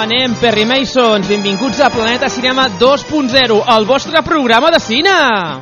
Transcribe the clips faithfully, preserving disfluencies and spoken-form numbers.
Demanem Perry Masons, benvinguts a Planeta Cinema dos punt zero, el vostre programa de cine!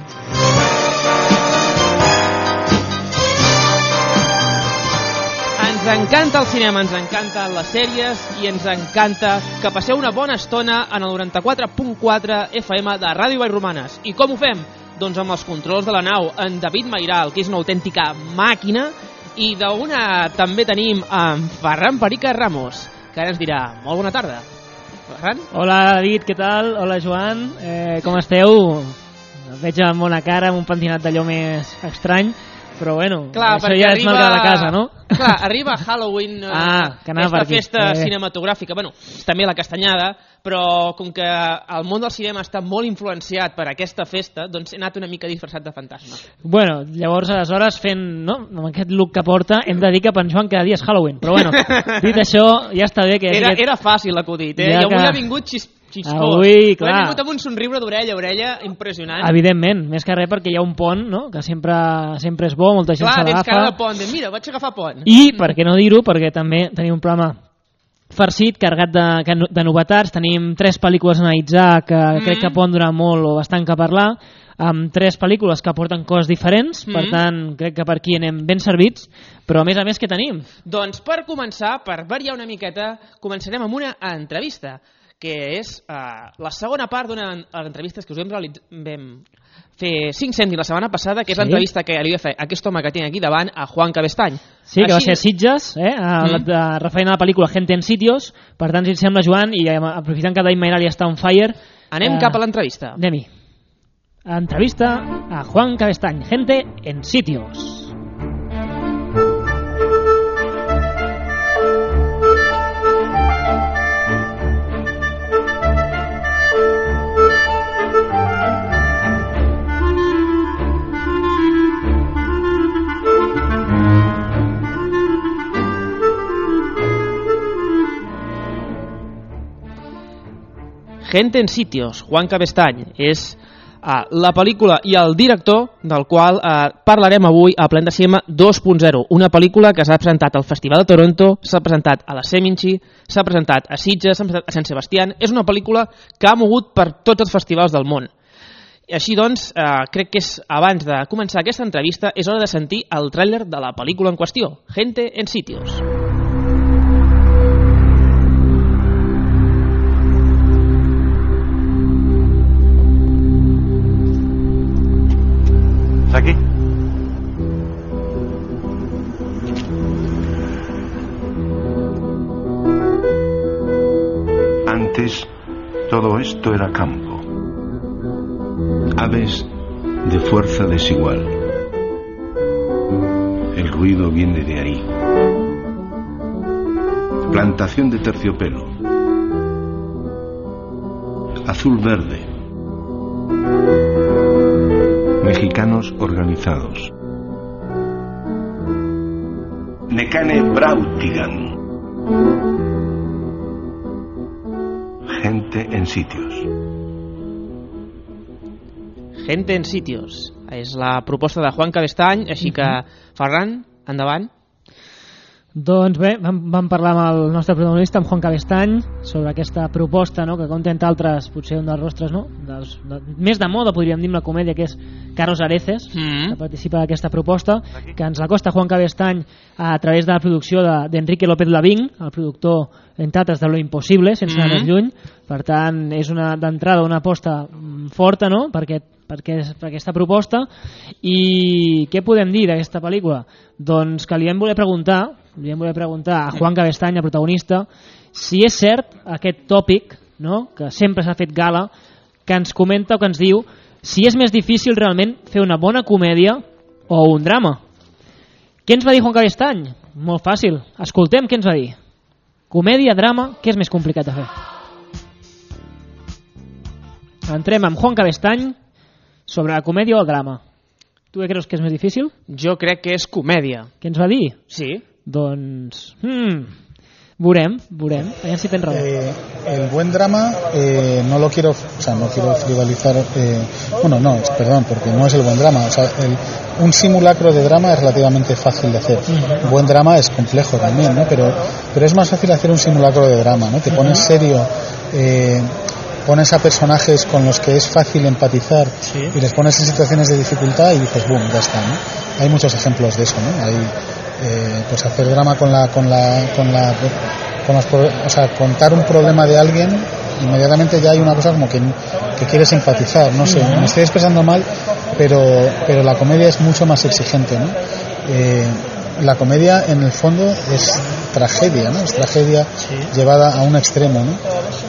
Ens encanta el cinema, ens encanten les sèries i ens encanta que passeu una bona estona en el noranta-quatre punt quatre F M de Ràdio Vallromanes. I com ho fem? Doncs amb els controls de la nau, en David Mairal, que és una autèntica màquina, i d'una també tenim en Ferran Perica Ramos, que ara ens dirà molt bona tarda. Ferran? Hola David, què tal? Hola Joan, eh, com esteu? El veig amb bona cara, amb un pentinat d'allò més estrany, però bueno, clar, això ja és arriba... marca de la casa, no? Clar, arriba Halloween, ah, que aquesta festa eh. cinematogràfica, bueno, també la castanyada, però com que el món del cinema està molt influenciat per aquesta festa, doncs he anat una mica disfressat de fantasma. Bueno, llavors aleshores fent, no?, amb aquest look que porta, hem de dir que per en Joan cada dia és Halloween, però bueno, dit això, ja està bé que... Era, era fàcil l'acudit, eh? Ja I avui que... ha vingut xis... Xiscós. Avui, clar. He vingut amb un somriure d'orella a orella impressionant. Evidentment, més que res perquè hi ha un pont, no?, que sempre, sempre és bo, molta gent se l'agafa. Clar, tens cara de pont, de, mira, vaig agafar pont. I, per què no dir-ho, perquè també tenim un programa farcit, carregat de, de novetats, tenim tres pel·lícules a analitzar que mm. crec que poden durar molt o bastant que parlar, amb tres pel·lícules que aporten coses diferents, mm. per tant crec que per aquí anem ben servits, però a més a més què tenim? Doncs per començar, per variar una miqueta, començarem amb una entrevista, que és uh, la segona part d'una entrevista que us vam, vam fer cinc cèntims la setmana passada, que és sí? l'entrevista que li va fer aquest home que tinc aquí davant, a Juan Cabestany. Sí, que Així... va ser a Sitges, eh? a, mm. la, referent a la pel·lícula Gente en Sitios. Per tant, si et sembla, Joan, i aprofitant que David Mairal ja està on fire... Anem eh, cap a l'entrevista. Anem-hi. Entrevista a Juan Cabestany, Gente en Sitios. Gente en Sitios, Juan Cabestany, és uh, la pel·lícula i el director del qual uh, parlarem avui a Planeta Cinema dos punt zero, una pel·lícula que s'ha presentat al Festival de Toronto, s'ha presentat a la Seminci, s'ha presentat a Sitges, s'ha presentat a Sant Sebastián. És una pel·lícula que ha mogut per tots els festivals del món. I així doncs, uh, crec que és, abans de començar aquesta entrevista, és hora de sentir el tràiler de la pel·lícula en qüestió, Gente en Sitios. ¿Aquí? Antes todo esto era campo. Aves de fuerza desigual. El ruido viene de ahí. Plantación de terciopelo. Azul-verde. Mexicanos organizados. Necane Brautigan. Gente en Sitios. Gente en Sitios. És la proposta de Juan Cabestany, així que, Ferran, endavant. Doncs bé, vam, vam parlar amb el nostre protagonista, amb Juan Cabestany, sobre aquesta proposta, no?, que contenta altres, potser un dels rostres, no?, dels, de, més de moda, podríem dir, amb la comèdia, que és Carlos Areces, mm. que participa d'aquesta proposta, que ens l'acosta Juan Cabestany a través de la producció d'Enrique de, López Lavín, el productor, entre altres, de Lo Impossible, sense anar mm. més lluny. Per tant, és una d'entrada una aposta forta, no?, perquè per aquesta proposta. I què podem dir d'aquesta pel·lícula? Doncs que li vam voler preguntar li vam voler preguntar a Juan Cabestany, el protagonista, si és cert aquest tòpic, no?, que sempre s'ha fet gala, que ens comenta o que ens diu si és més difícil realment fer una bona comèdia o un drama. Què ens va dir Juan Cabestany? Molt fàcil, escoltem què ens va dir. Comèdia, drama, què és més complicat de fer? Entrem amb Juan Cabestany sobre la comèdia o el drama. Tu què creus que és més difícil? Jo crec que és comèdia. Què ens va dir? Sí. Doncs... Hmm, veurem, veurem. A ver si tens raó. Eh, el buen drama, eh, no lo quiero, o sea, no quiero frivolizar, eh, bueno, no, perdón, porque no es el buen drama, o sea, el, un simulacro de drama es relativamente fácil de hacer. Uh-huh. Buen drama es complejo también, ¿no? Pero, pero es más fácil hacer un simulacro de drama, ¿no? Te pones serio, eh, pones a personajes con los que es fácil empatizar, sí, y les pones en situaciones de dificultad y dices, boom, ya está, ¿no? Hay muchos ejemplos de eso, ¿no? Hay, eh, pues hacer drama con la, con la, con la, con los, o sea, contar un problema de alguien, inmediatamente ya hay una cosa como que, que quieres empatizar, no sé, me estoy expresando mal, pero, pero la comedia es mucho más exigente, ¿no? Eh, la comedia en el fondo es tragedia, ¿no? Es tragedia, sí, llevada a un extremo, ¿no?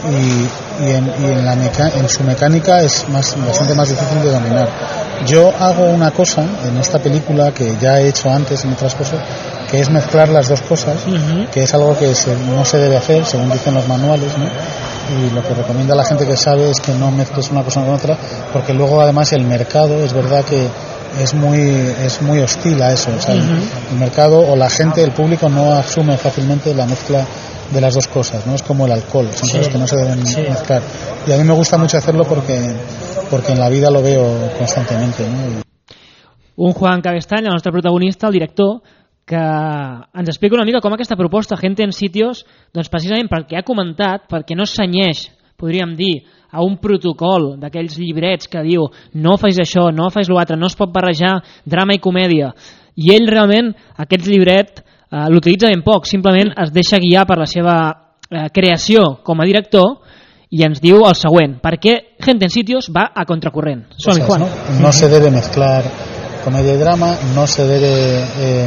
Y, y, en, y en, la meca- en su mecánica es más, bastante más difícil de dominar. Yo hago una cosa en esta película que ya he hecho antes en otras cosas, que es mezclar las dos cosas, uh-huh, que es algo que se, no se debe hacer según dicen los manuales, ¿no? Y lo que recomienda la gente que sabe es que no mezcles una cosa con otra, porque luego además el mercado es verdad que es muy es muy hostil a eso, o sea, uh-huh, el mercado o la gente, el público no asume fácilmente la mezcla de las dos cosas, ¿no? Es como el alcohol, son, sí, cosas que no se deben, sí, mezclar, y a mí me gusta mucho hacerlo porque porque en la vida lo veo constantemente, ¿no? Un Juan Cabestany, el nostre protagonista, el director, que ens explica una mica com aquesta proposta Gente en Sitios, doncs precisament perquè ha comentat, perquè no s'anyeix, podríem dir, a un protocol d'aquells llibrets que diu no fais això, no fais l'altre, no es pot barrejar drama i comèdia, i ell realment aquest llibret eh, l'utilitza ben poc, simplement es deixa guiar per la seva eh, creació com a director i ens diu el següent, perquè Gente en Sitios va a contracorrent. Som-hi, Juan. No, no se debe mezclar comedia y drama, no se debe eh,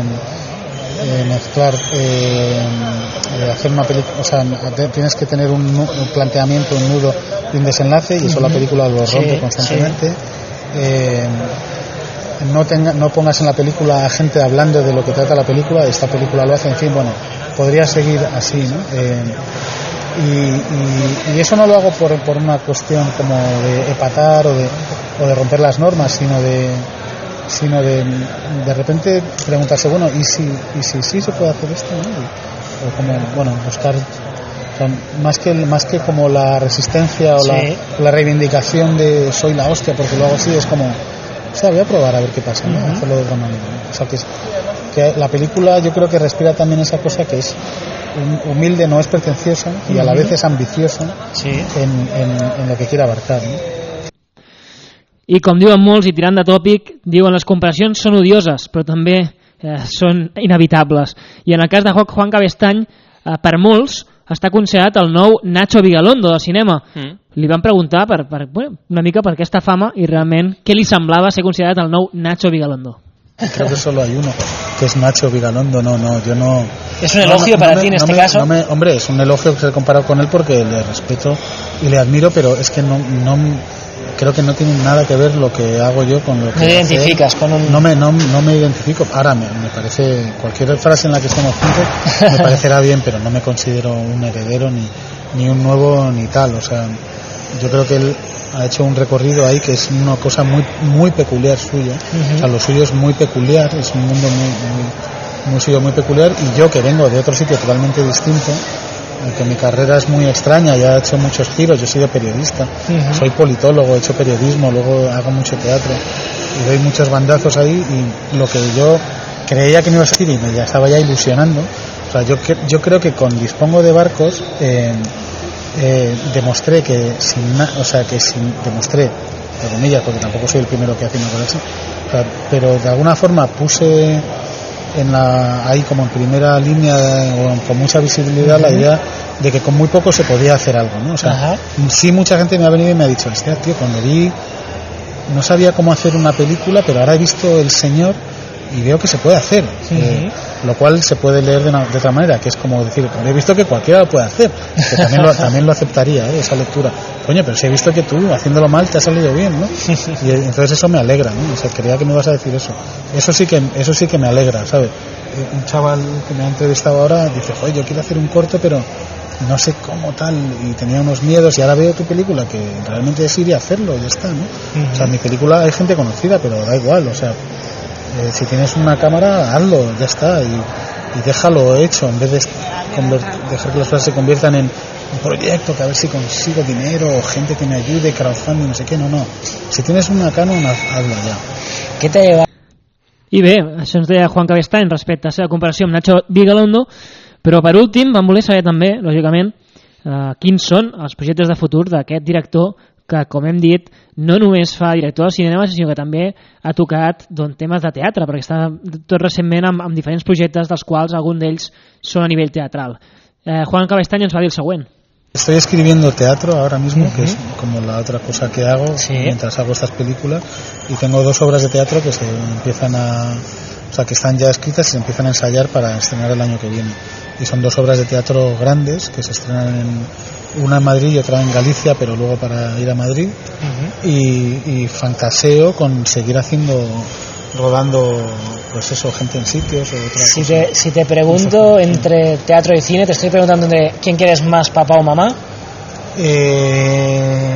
eh, mezclar eh, eh, hacer una película, o sea, te, tienes que tener un, un planteamiento, un nudo y un desenlace, y eso la película lo rompe, sí, constantemente, sí. eh, no, tenga, no pongas en la película a gente hablando de lo que trata la película, esta película lo hace, en fin, bueno, podría seguir así, ¿no? Eh, y, y, y eso no lo hago por, por una cuestión como de epatar o de, o de romper las normas, sino de sino de de repente preguntarse, bueno, ¿y si y si sí se puede hacer esto, ¿no? Y, o como, bueno, buscar, o sea, más que más que como la resistencia o, sí, la, la reivindicación de soy la hostia porque lo hago así, es como, o sea, voy a probar a ver qué pasa, ¿no? Uh-huh. Hacerlo de otra manera, ¿no? O sea, que, es, que la película yo creo que respira también esa cosa que es humilde, no es pretenciosa, y a la vez es ambiciosa, sí, en, en, en lo que quiere abarcar, ¿no? I com diuen molts, i tirant de tòpic, diuen les comparacions són odioses, però també eh, són inevitables. I en el cas de Juan Cabestany, eh, per molts, està considerat el nou Nacho Vigalondo del cinema. Mm. Li van preguntar per, per, bueno, una mica per aquesta fama i realment què li semblava ser considerat el nou Nacho Vigalondo. Creo que solo hay uno, que es Nacho Vigalondo. No, no, yo no... ¿Es un elogio no, no, para no ti me, en no este me, caso? No me, hombre, es un elogio que se he comparado con él porque le respeto y le admiro, pero es que no... no creo que no tiene nada que ver lo que hago yo con lo que no te identificas con un... no me no, no me identifico. Ahora me, me parece, cualquier frase en la que estemos juntos me parecerá bien, pero no me considero un heredero ni, ni un nuevo ni tal. O sea, yo creo que él ha hecho un recorrido ahí que es una cosa muy muy peculiar suya. Uh-huh. O sea, lo suyo es muy peculiar, es un mundo muy, muy, muy suyo, muy peculiar, y yo que vengo de otro sitio totalmente distinto, que mi carrera es muy extraña, ya he hecho muchos giros, yo he sido periodista, uh-huh, soy politólogo, he hecho periodismo, luego hago mucho teatro y doy muchos bandazos ahí, y lo que yo creía que me iba a decir y me ya estaba ya ilusionando, o sea, yo, yo creo que con Dispongo de Barcos eh, eh, demostré que sin na, o sea que sin demostré, entre comillas, porque tampoco soy el primero que hace una cosa así, o sea, pero de alguna forma puse en la, ahí como en primera línea o con mucha visibilidad, uh-huh, la idea de que con muy poco se podía hacer algo, ¿no? O sea, uh-huh, sí, mucha gente me ha venido y me ha dicho, hostia, tío, cuando vi no sabía cómo hacer una película, pero ahora he visto El Señor y veo que se puede hacer, uh-huh, eh, lo cual se puede leer de, una, de otra manera, que es como decir, he visto que cualquiera lo puede hacer, que también lo, también lo aceptaría, ¿eh? Esa lectura. Coño, pero si he visto que tú, haciéndolo mal, te ha salido bien, ¿no? Y entonces eso me alegra, ¿no? O sea, creía que me ibas a decir eso. Eso sí que, eso sí que me alegra, ¿sabes? Un chaval que me ha entrevistado ahora dice, joder, yo quiero hacer un corto, pero no sé cómo tal, y tenía unos miedos, y ahora veo tu película, que realmente es ir y hacerlo, y ya está, ¿no? Uh-huh. O sea, mi película hay gente conocida, pero da igual, o sea, eh, si tienes una cámara, hazlo, ya está, y, y déjalo hecho, en vez de conver- dejar que las cosas se conviertan en un proyecto, que a ver si consigo dinero, o gente que me ayude, crowdfunding, no sé qué, no, no. Si tienes una Canon, hazlo ya. ¿Qué te ha llevado? I bé, això ens deia Juan Cabestany respecte a la seva comparació amb Nacho Vigalondo, però per últim vam voler saber també, lògicament, eh, quins són els projectes de futur d'aquest director que, com hem dit, no només fa director de cinema, sinó que també ha tocat doncs, temes de teatre, perquè està tot recentment amb, amb diferents projectes, dels quals alguns d'ells són a nivell teatral. Eh, Juan Cabestany ens va dir el següent. Estoy escribiendo teatro ahora mismo, uh-huh. que es como la otra cosa que hago sí. mientras hago estas películas, y tengo dos obras de teatro que se empiezan a, o sea, que están ya escritas y se empiezan a ensayar para estrenar el año que viene. Y son dos obras de teatro grandes que se estrenan en una en Madrid y otra en Galicia, pero luego para ir a Madrid. Uh-huh. y, y fantaseo con seguir haciendo, rodando, pues eso, gente en sitios o otra si cosa. Te, si te pregunto entre teatro y cine, te estoy preguntando entre quién quieres más, papá o mamá. Eh,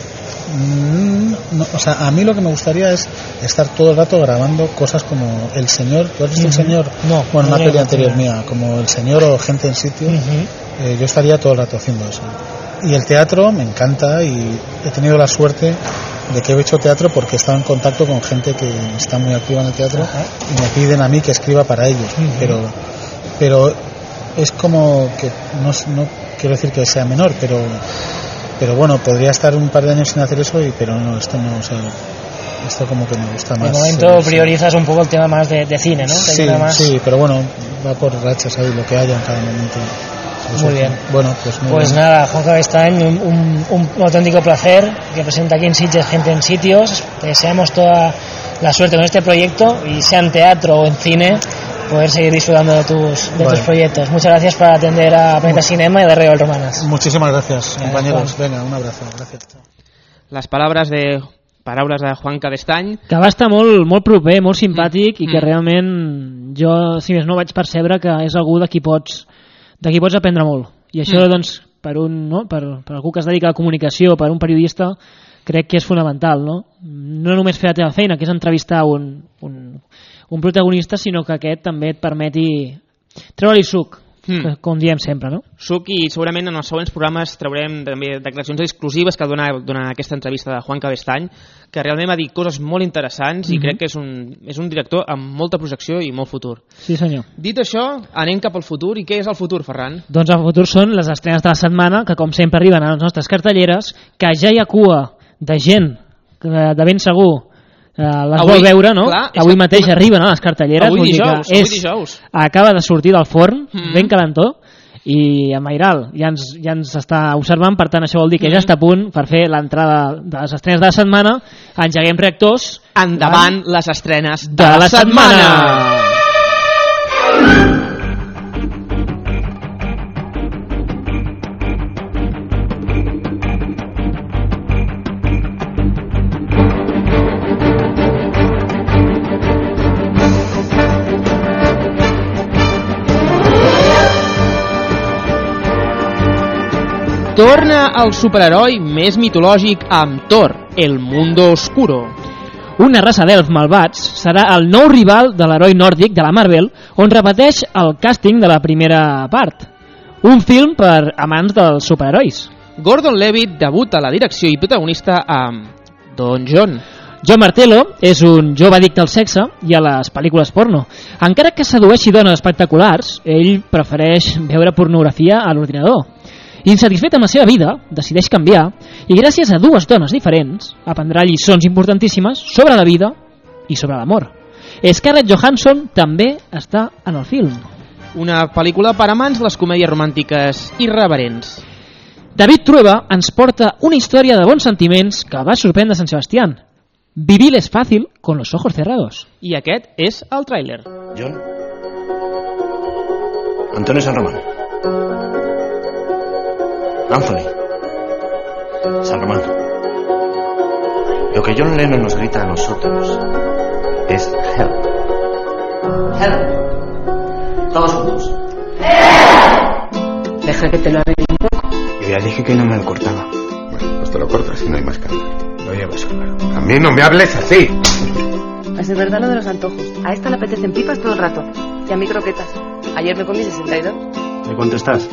no, o sea, a mí lo que me gustaría es estar todo el rato grabando cosas como El Señor. ¿Tú has visto uh-huh. El Señor? No. Bueno, no una peli anterior no. mía, como El Señor o Gente en Sitios. Uh-huh. eh, yo estaría todo el rato haciendo eso. Y el teatro me encanta y he tenido la suerte de que he hecho teatro porque he estado en contacto con gente que está muy activa en el teatro uh-huh. y me piden a mí que escriba para ellos. Uh-huh. pero pero es como que no, no quiero decir que sea menor, pero pero bueno, podría estar un par de años sin hacer eso, y pero no, esto no, o sea, esto como que me gusta más. De momento eh, priorizas sí. un poco el tema más de, de cine, ¿no? Sí, más... sí, pero bueno, va por rachas ahí, lo que haya en cada momento. Muy bien. Bueno, pues, muy pues bien. nada, Juan Cabestany, un, un, un auténtico placer que presenta aquí en Sitges Gente en Sitios. Te deseamos toda la suerte con este proyecto, y sea en teatro o en cine, poder seguir disfrutando de tus, de vale. tus proyectos. Muchas gracias por atender a Planeta Cinema y a Rebel Romanas. Muchísimas gracias, gracias compañeros. Juan. Venga, un abrazo. Gracias. Les paraules de paraules de Juan Cabestany, que va estar molt, molt proper, molt simpàtic, mm. i que mm. realment jo, si més no, vaig percebre que és algú de qui pots de qui pots aprendre molt, i això mm. doncs per, un, no? per, per algú que es dedica a la comunicació, per un periodista, crec que és fonamental, no? No només fer la teva feina, que és entrevistar un, un, un protagonista, sinó que aquest també et permeti treure-li suc, mm. com diem sempre, no? Suc, i segurament en els següents programes traurem també declaracions exclusives que dona, dona aquesta entrevista de Juan Cabestany, que realment va dir coses molt interessants, mm-hmm. i crec que és un, és un director amb molta projecció i molt futur. Sí, senyor. Dit això, anem cap al futur. I què és el futur, Ferran? Doncs el futur són les estrenes de la setmana, que com sempre arriben a les nostres cartelleres, que ja hi ha cua de gent que de ben segur eh, les avui, vol veure, no? Clar, avui mateix una... arriben a les cartelleres. Avui dijous, és, avui dijous. Acaba de sortir del forn, mm-hmm. ben calentó, i a Mairal ja ens, ja ens està observant, per tant això vol dir que mm-hmm. ja està a punt per fer l'entrada de les estrenes de la setmana. Engeguem reactors. Endavant van... les estrenes de, de la, la setmana, setmana. Torna el superheroi més mitològic amb Thor, el Mundo Oscuro. Una raça d'elfs malvats serà el nou rival de l'heroi nòrdic de la Marvel, on repeteix el càsting de la primera part. Un film per amants dels superherois. Gordon Levitt debuta a la direcció i protagonista amb Don John. John Martello és un jove addicte al sexe i a les pel·lícules porno. Encara que sedueixi dones espectaculars, ell prefereix veure pornografia a l'ordinador. Insatisfet amb la seva vida, decideix canviar i gràcies a dues dones diferents aprendrà lliçons importantíssimes sobre la vida i sobre l'amor. Scarlett Johansson també està en el film. Una pel·lícula per amants de les comèdies romàntiques irreverents. David Trueba ens porta una història de bons sentiments que va sorprendre Sant Sebastián. Vivir es fàcil con los ojos cerrados. I aquest és el tràiler. John. Antonio San Román. Anthony. San Román. Lo que John Lennon nos grita a nosotros es help. Help. Todos juntos. Deja que te lo arregle un poco. Yo ya dije que no me lo cortaba. Bueno, pues te lo cortas y no hay más cambio. Lo llevas claro. A mí no me hables así. Es de verdad lo de los antojos. A esta le apetecen pipas todo el rato. Y a mí croquetas. Ayer me comí sesenta y dos. ¿De cuánto estás?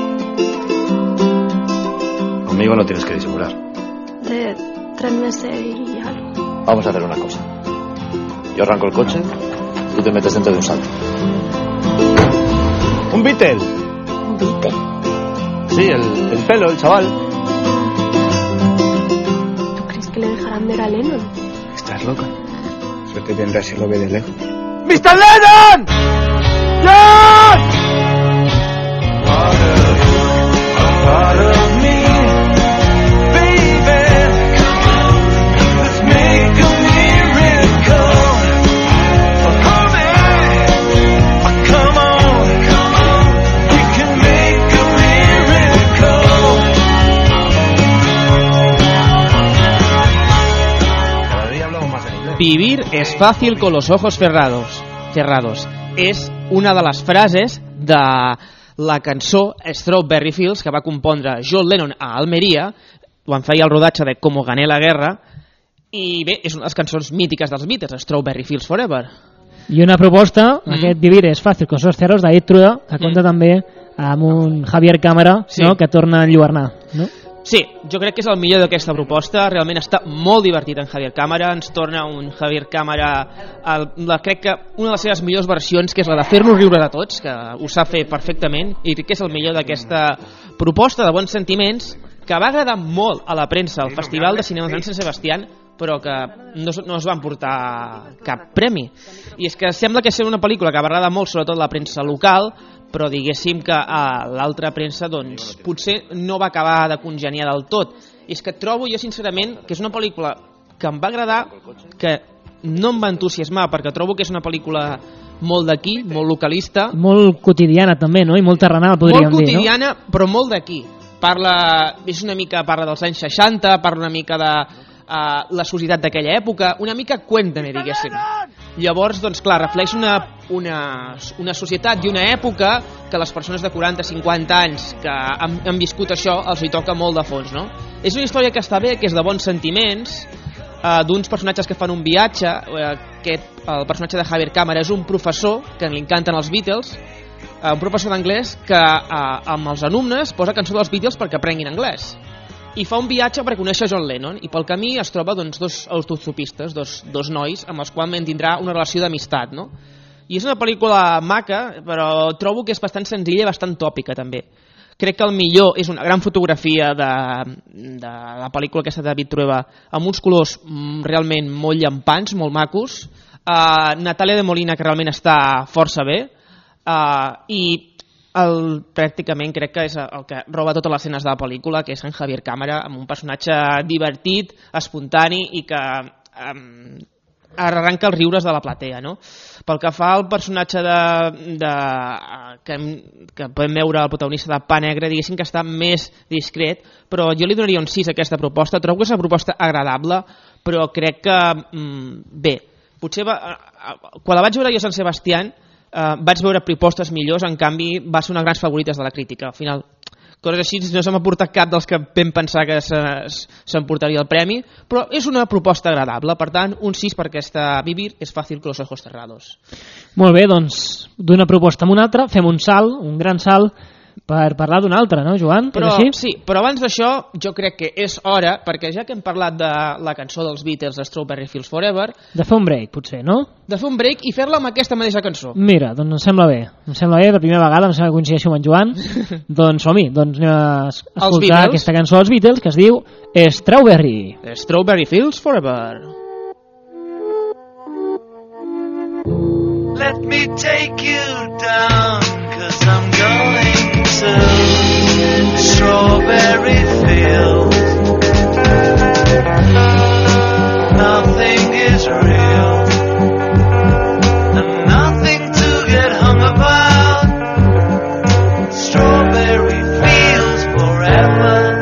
Conmigo no tienes que disimular. De tres meses y algo. Vamos a hacer una cosa. Yo arranco el coche tú te metes dentro de un salto. ¿Un Beatle? ¿Un Beatle? Sí, el, el pelo, el chaval. ¿Tú crees que le dejarán ver a Lennon? ¿Estás loca? Suerte tendrá si lo ve de lejos. ¡mister Lennon! ¡John! Part of me, baby. Let's make a miracle. Come on, come on, come on. We can make a miracle. Cada día hablamos más en inglés. Vivir es fácil con los ojos cerrados. Cerrados. És una de les frases de la cançó Strawberry Fields que va compondre John Lennon a Almeria quan feia el rodatge de Como gané la guerra, i bé, és una de les cançons mítiques dels Beatles, Strawberry Fields Forever. I una proposta, Mm. aquest Vivir és fàcil con los ojos cerrados, d'Aid Truda, que compta Mm. també amb un Javier Cámara, Sí. no?, que torna a enlluernar, no? Sí, jo crec que és el millor d'aquesta proposta, realment està molt divertit en Javier Cámara, ens torna un Javier Cámara, el, la, crec que una de les seves millors versions, que és la de fer-nos riure de tots, que ho sap fer perfectament, i crec que és el millor d'aquesta proposta de bons sentiments, que va agradar molt a la premsa al Festival de Cinema de Sant Sebastián, però que no, no es van portar cap premi. I és que sembla que és una pel·lícula que va agradar molt, sobretot la premsa local, però diguéssim que a l'altra premsa doncs, potser no va acabar de congeniar del tot. I és que trobo jo sincerament que és una pel·lícula que em va agradar, que no em va entusiasmar, perquè trobo que és una pel·lícula molt d'aquí, molt localista, Molt quotidiana també, no?, i molt terrenal, podríem molt dir, no? quotidiana, però molt d'aquí. Parla, és una mica, parla dels anys seixanta, parla una mica de uh, la societat d'aquella època, una mica Cuéntame, diguéssim. Llavors, doncs clar, reflex una, una, una societat i una època que les persones de quaranta cinquanta anys que han, han viscut això els hi toca molt de fons, no? És una història que està bé, que és de bons sentiments, uh, d'uns personatges que fan un viatge, uh, aquest, el personatge de Javier Cámara és un professor que li encanten els Beatles, uh, un professor d'anglès que uh, amb els alumnes posa cançó dels Beatles perquè aprenguin anglès. I fa un viatge per conèixer John Lennon i pel camí es troba doncs, dos autostopistes, dos, dos nois amb els quals mantindrà una relació d'amistat, no? I és una pel·lícula maca, però trobo que és bastant senzilla i bastant tòpica també. Crec que el millor és una gran fotografia de, de la pel·lícula aquesta de David Trueba amb uns colors realment molt llampants, molt macos, uh, Natàlia de Molina que realment està força bé, uh, i el, pràcticament crec que és el que roba totes les escenes de la pel·lícula, que és en Javier Cámara, amb un personatge divertit, espontani i que um, arranca els riures de la platea, no? Pel que fa al personatge de, de, que, que podem veure el protagonista de Pa Negre, diguéssim que està més discret, però jo li donaria un sis a aquesta proposta. Trobo que és una proposta agradable, però crec que mm, bé, potser va, quan la vaig veure jo a Sant Sebastián Uh, vaig veure propostes millors, en canvi va ser una de les grans favorites de la crítica. Al final, coses així no se m'ha portat cap dels que vam pensar que s'emportaria el premi, però és una proposta agradable, per tant un sis per aquesta Vivir és fàcil con los ojos cerrados. Molt bé, doncs d'una proposta a una altra fem un salt, un gran salt per parlar d'una altra, no, Joan? Però, és així? sí, però abans d'això jo crec que és hora, perquè ja que hem parlat de la cançó dels Beatles, de Strawberry Fields Forever, de fer un break, potser, no? De fer un break i fer-la amb aquesta mateixa cançó. Mira, doncs em sembla bé. Em sembla bé, per primera vegada, em sembla que coincideixo amb en Joan. Doncs som-hi, doncs anem a escoltar aquesta cançó dels Beatles que es diu Strawberry. Strawberry Fields Forever. Let me take you down, 'cause I'm going to Strawberry Fields. Nothing is real, and nothing to get hung about. Strawberry Fields forever.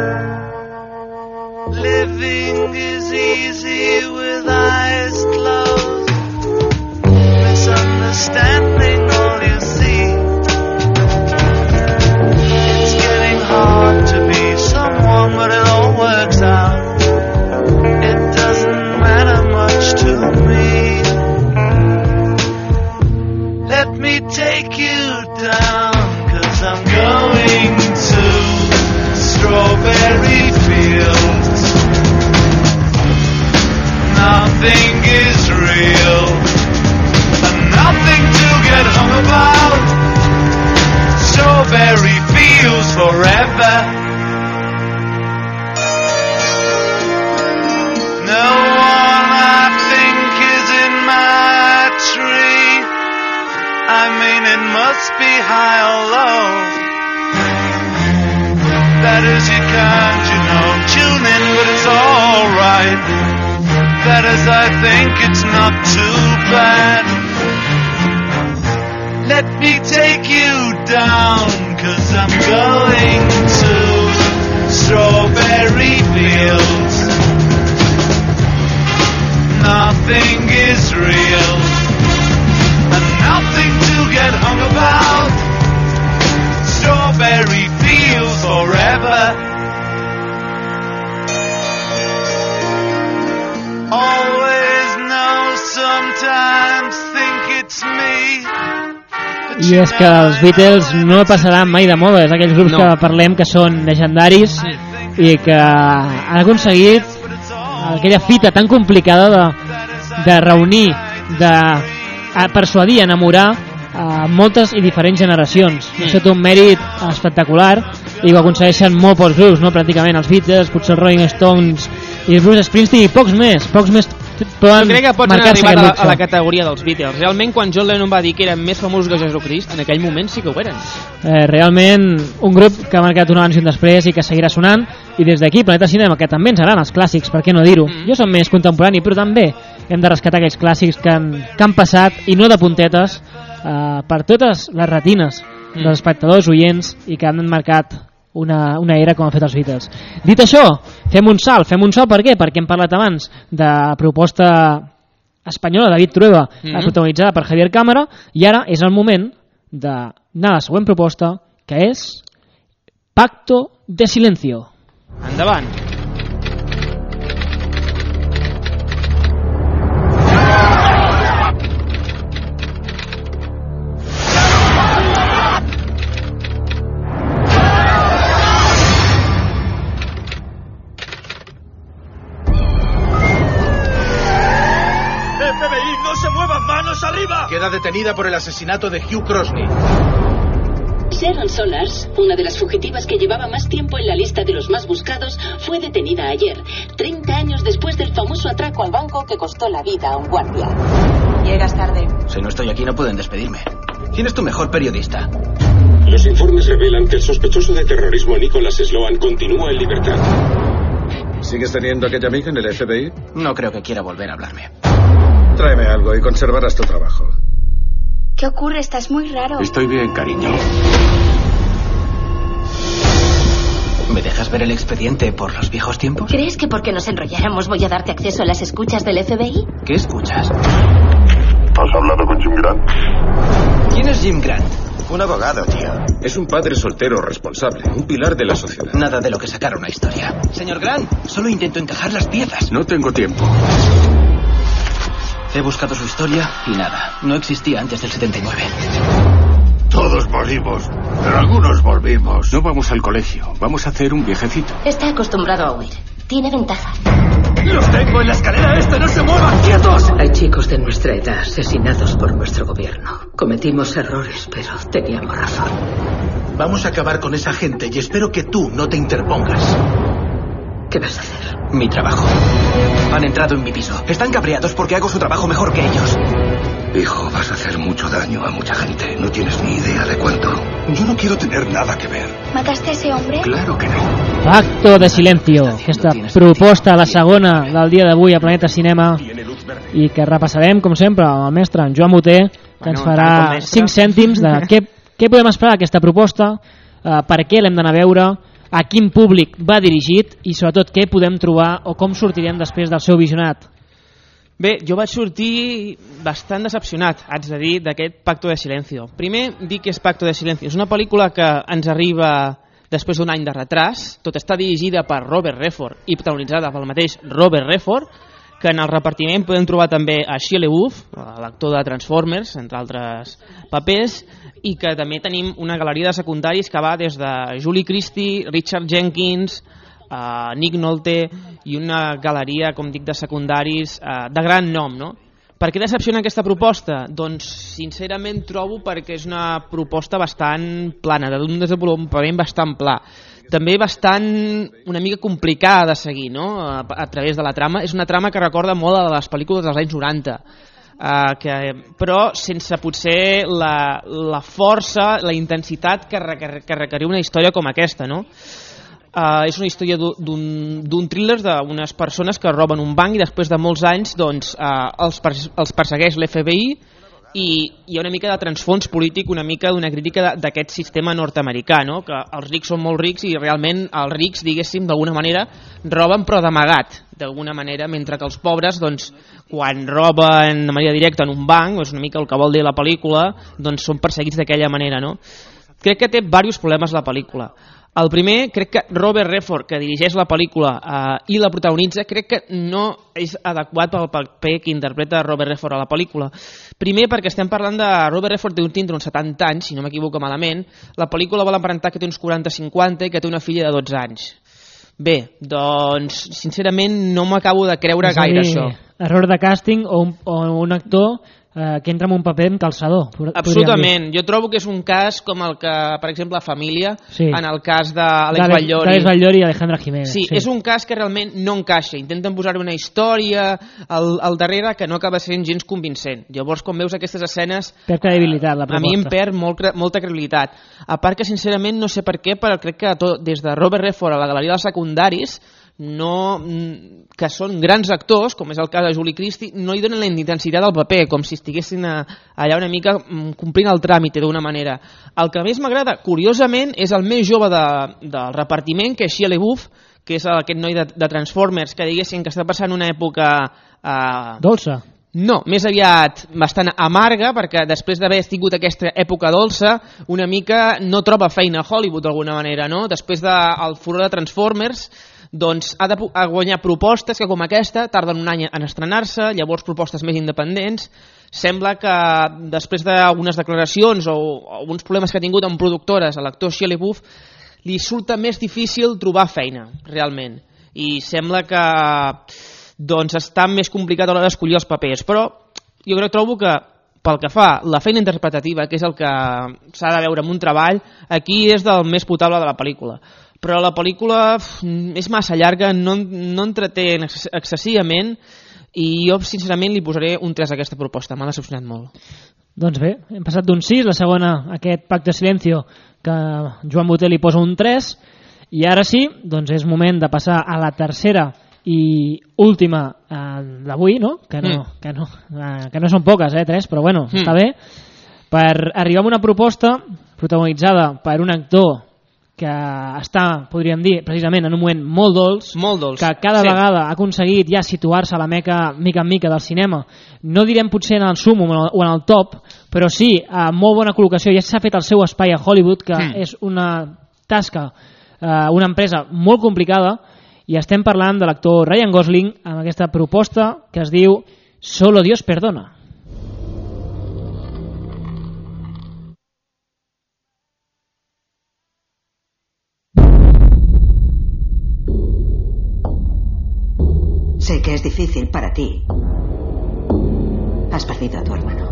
Living is easy with eyes closed. Misunderstanding all you see. It's getting hard to be someone be high or low. That is, you can't, you know, tune in, but it's alright. That is, I think it's not too bad. Let me take you down, 'cause I'm going to strawberry fields. Nothing is real, and nothing to get hung about. Strawberry fields forever. Always know, sometimes think it's me. I és que els Beatles no passaran mai de moda, és aquells grups no. que parlem que són legendaris i que han aconseguit aquella fita tan complicada de, de reunir, de persuadir, enamorar a moltes i diferents generacions. Mm. Això té un mèrit espectacular i ho aconsegueixen molt pocs grups, no? Pràcticament els Beatles, potser els Rolling Stones i els Bruce Springsteen i pocs més, pocs més poden jo crec que pots marcar-se arribar a la, luxe. a la categoria dels Beatles. Realment, quan John Lennon va dir que eren més famosos que Jesucrist, en aquell moment sí que ho eren. Eh, realment, un grup que ha marcat un abans i un després i que seguirà sonant, i des d'aquí, Planeta Cinema, que també ens agraden els clàssics, per què no dir-ho? Mm. Jo som més contemporani, però també hem de rescatar aquells clàssics que han, que han passat, i no de puntetes, eh, per totes les retines mm. dels espectadors, oients, i que han marcat una, una era com han fet els Beatles. Dit això, fem un salt. Fem un salt per què? Perquè hem parlat abans de proposta espanyola de David Trueba, mm-hmm. protagonitzada per Javier Cámara, i ara és el moment d'anar a la següent proposta, que és Pacto de Silencio. Endavant. Queda detenida por el asesinato de Hugh Crosney. Sharon Solars, una de las fugitivas que llevaba más tiempo en la lista de los más buscados, fue detenida ayer, treinta años después del famoso atraco al banco que costó la vida a un guardia. Llegas tarde. Si no estoy aquí no pueden despedirme. ¿Quién es tu mejor periodista? Los informes revelan que el sospechoso de terrorismo Nicholas Sloan continúa en libertad. ¿Sigues teniendo aquella amiga en el F B I? No creo que quiera volver a hablarme. Tráeme algo y conservarás tu trabajo. ¿Qué ocurre? Estás muy raro. Estoy bien, cariño. ¿Me dejas ver el expediente por los viejos tiempos? ¿Crees que porque nos enrolláramos voy a darte acceso a las escuchas del F B I? ¿Qué escuchas? ¿Has hablado con Jim Grant? ¿Quién es Jim Grant? Un abogado, tío. Es un padre soltero responsable, un pilar de la sociedad. Nada de lo que sacar una historia. Señor Grant, solo intento encajar las piezas. No tengo tiempo. He buscado su historia y nada. No existía antes del setenta y nueve. Todos morimos, pero algunos volvimos. No vamos al colegio, vamos a hacer un viajecito. Está acostumbrado a huir. Tiene ventaja. ¡Los tengo en la escalera esta! ¡No se muevan! ¡Quietos! Hay chicos de nuestra edad asesinados por nuestro gobierno. Cometimos errores, pero teníamos razón. Vamos a acabar con esa gente y espero que tú no te interpongas. ¿Qué vas a hacer? Mi trabajo. Han entrado en mi piso. Están cabreados porque hago su trabajo mejor que ellos. Hijo, vas a hacer mucho daño a mucha gente. No tienes ni idea de cuánto. Yo no quiero tener nada que ver. ¿Mataste a ese hombre? Claro que no. Pacto de Silencio, aquesta proposta, la segona del dia d'avui a Planeta Cinema, i que repassarem, com sempre, amb el mestre en Joan Moter, que ens farà cinc cèntims de què, què podem esperar d'aquesta proposta, eh, per què l'hem d'anar a veure, a quin públic va dirigit i sobretot què podem trobar o com sortirem després del seu visionat. Bé, jo vaig sortir bastant decepcionat, haig de dir, d'aquest Pacto de Silencio. Primer, dir que és Pacto de Silencio. És una pel·lícula que ens arriba després d'un any de retras. Tot està dirigida per Robert Redford i protagonitzada pel mateix Robert Redford, que en el repartiment podem trobar també a Shia LaBeouf, l'actor de Transformers, entre altres papers, i que també tenim una galeria de secundaris que va des de Julie Christie, Richard Jenkins, uh, Nick Nolte i una galeria, com dic, de secundaris uh, de gran nom, no? Per què decepciona aquesta proposta? Doncs sincerament trobo perquè és una proposta bastant plana, d'un desenvolupament bastant pla. També bastant una mica complicada de seguir, no? A, a través de la trama. És una trama que recorda molt a les pel·lícules dels anys noranta. Uh, que, però sense potser la, la força, la intensitat que, que, que requeria una història com aquesta, no? Uh, és una història d'un thriller d'unes persones que roben un banc i després de molts anys doncs, uh, els, per, els persegueix l'F B I i hi ha una mica de transfons polític, una mica d'una crítica d'aquest sistema nord-americà, no? Que els rics són molt rics i realment els rics, diguéssim, d'alguna manera roben però d'amagat, d'alguna manera, mentre que els pobres, doncs, quan roben de manera directa en un banc, és una mica el que vol dir la pel·lícula, doncs són perseguits d'aquella manera, no? Crec que té diversos problemes la pel·lícula. El primer, crec que Robert Redford, que dirigeix la pel·lícula eh, i la protagonitza, crec que no és adequat pel paper que interpreta Robert Redford a la pel·lícula. Primer, perquè estem parlant de Robert Redford, té un tindre uns setanta anys, si no m'equivoco malament. La pel·lícula vol aparentar que té uns quaranta cinquanta i que té una filla de dotze anys. Bé, doncs, sincerament, no m'acabo de creure gaire això. Error de càsting o un, o un actor eh, que entra en un paper en calçador. Absolutament. Jo trobo que és un cas com el que, per exemple, Família, sí. En el cas d'Àlex Batllori. D'Àlex Batllori i Alejandra Jiménez. Sí, sí, és un cas que realment no encaixa. Intenten posar-hi una història al, al darrere que no acaba sent gens convincent. Llavors, quan veus aquestes escenes... Per credibilitat, la proposta. A mi em perd molt, molta credibilitat. A part que, sincerament, no sé per què, però crec que tot, des de Robert Redford a la galeria dels secundaris, no, que són grans actors, com és el cas de Julie Christie, no hi donen la intensitat del paper, com si estiguessin a, allà una mica complint el tràmit d'una manera. El que més m'agrada, curiosament, és el més jove de, del repartiment, que és Shia LaBeouf, que és aquest noi de, de Transformers, que diguessin que està passant una època... Eh, dolça. No, més aviat bastant amarga, perquè després d'haver tingut aquesta època dolça, una mica no troba feina a Hollywood d'alguna manera, no? Després del furor de Transformers, doncs ha de ha guanyar propostes que com aquesta tarden un any en estrenar-se, llavors propostes més independents. Sembla que després d'algunes declaracions o alguns problemes que ha tingut amb productores a l'actor Shia LaBeouf li surta més difícil trobar feina, realment, i sembla que doncs està més complicat a l'hora d'escollir els papers, però jo crec trobo que pel que fa la feina interpretativa, que és el que s'ha de veure en un treball, aquí és del més potable de la pel·lícula. Però la pel·lícula és massa llarga, no, no entreté excessivament i jo sincerament li posaré un tres a aquesta proposta, m'ha decepcionat molt. Doncs bé, hem passat d'un sis, la segona, aquest Pacte Silencio, que Joan Botel li posa un tres, i ara sí, doncs és moment de passar a la tercera i última eh, d'avui, no? Que no, mm. que, no, eh, que no són poques, eh, tres, però bueno, mm. està bé, per arribar a una proposta protagonitzada per un actor que està, podríem dir, precisament en un moment molt dolç, molt dolç. Que cada sí. vegada ha aconseguit ja situar-se a la meca, mica en mica del cinema. No direm potser en el sum o en el top, però sí, a molt bona col·locació, ja s'ha fet el seu espai a Hollywood, que mm. és una tasca, eh, una empresa molt complicada, i estem parlant de l'actor Ryan Gosling amb aquesta proposta que es diu Solo Dios perdona. Sé que es difícil para ti. Has perdido a tu hermano.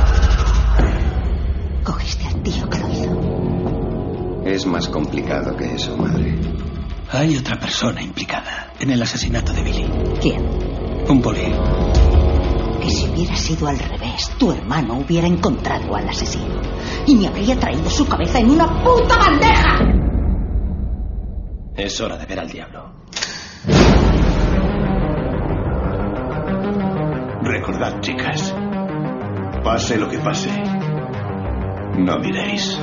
Cogiste al tío que lo hizo. Es más complicado que eso, madre. Hay otra persona implicada en el asesinato de Billy. ¿Quién? Un poli. Que si hubiera sido al revés, tu hermano hubiera encontrado al asesino y me habría traído su cabeza en una puta bandeja. Es hora de ver al diablo. Recordad, chicas, pase lo que pase, no miréis.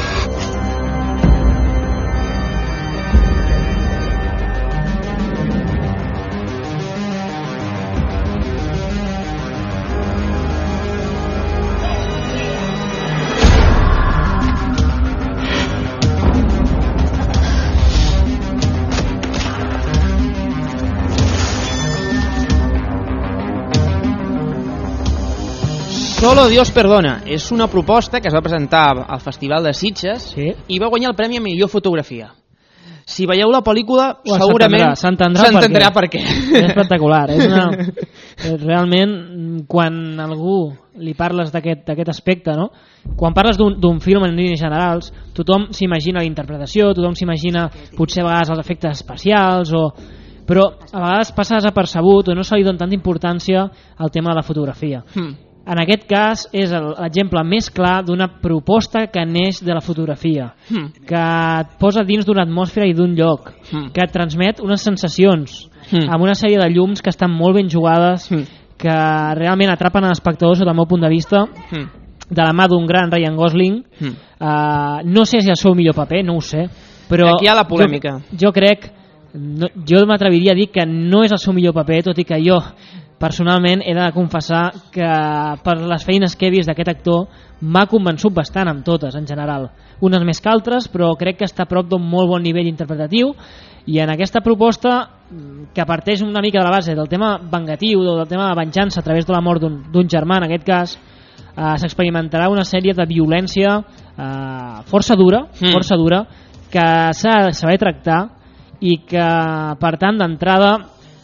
Solo Dios perdona. És una proposta que es va presentar al Festival de Sitges sí. i va guanyar el Premi a Millor Fotografia. Si veieu la pel·lícula, Ua, segurament s'entendrà per, per què. És espectacular. És una... Realment, quan algú li parles d'aquest aspecte, no? Quan parles d'un film en línies generals, tothom s'imagina la interpretació, tothom s'imagina potser a vegades els efectes especials, o... però a vegades passa desapercebut o no se li dona tanta importància al tema de la fotografia. Hmm. en aquest cas és l'exemple més clar d'una proposta que neix de la fotografia, mm. que et posa dins d'una atmosfera i d'un lloc, mm. que et transmet unes sensacions, mm. amb una sèrie de llums que estan molt ben jugades, mm. que realment atrapen a l'espectador sota el meu punt de vista, mm. de la mà d'un gran Ryan Gosling. Mm. Uh, no sé si és el seu millor paper, no ho sé, però aquí hi ha la polèmica. Jo, jo crec, no, jo m'atreviria a dir que no és el seu millor paper, tot i que jo personalment he de confessar que per les feines que he vist d'aquest actor m'ha convençut bastant amb totes en general, unes més que altres, però crec que està a prop d'un molt bon nivell interpretatiu, i en aquesta proposta que parteix una mica de la base del tema vengatiu, del tema de venjança a través de la mort d'un germà, en aquest cas eh, s'experimentarà una sèrie de violència eh, força dura, mm. força dura que s'ha de saber tractar, i que per tant d'entrada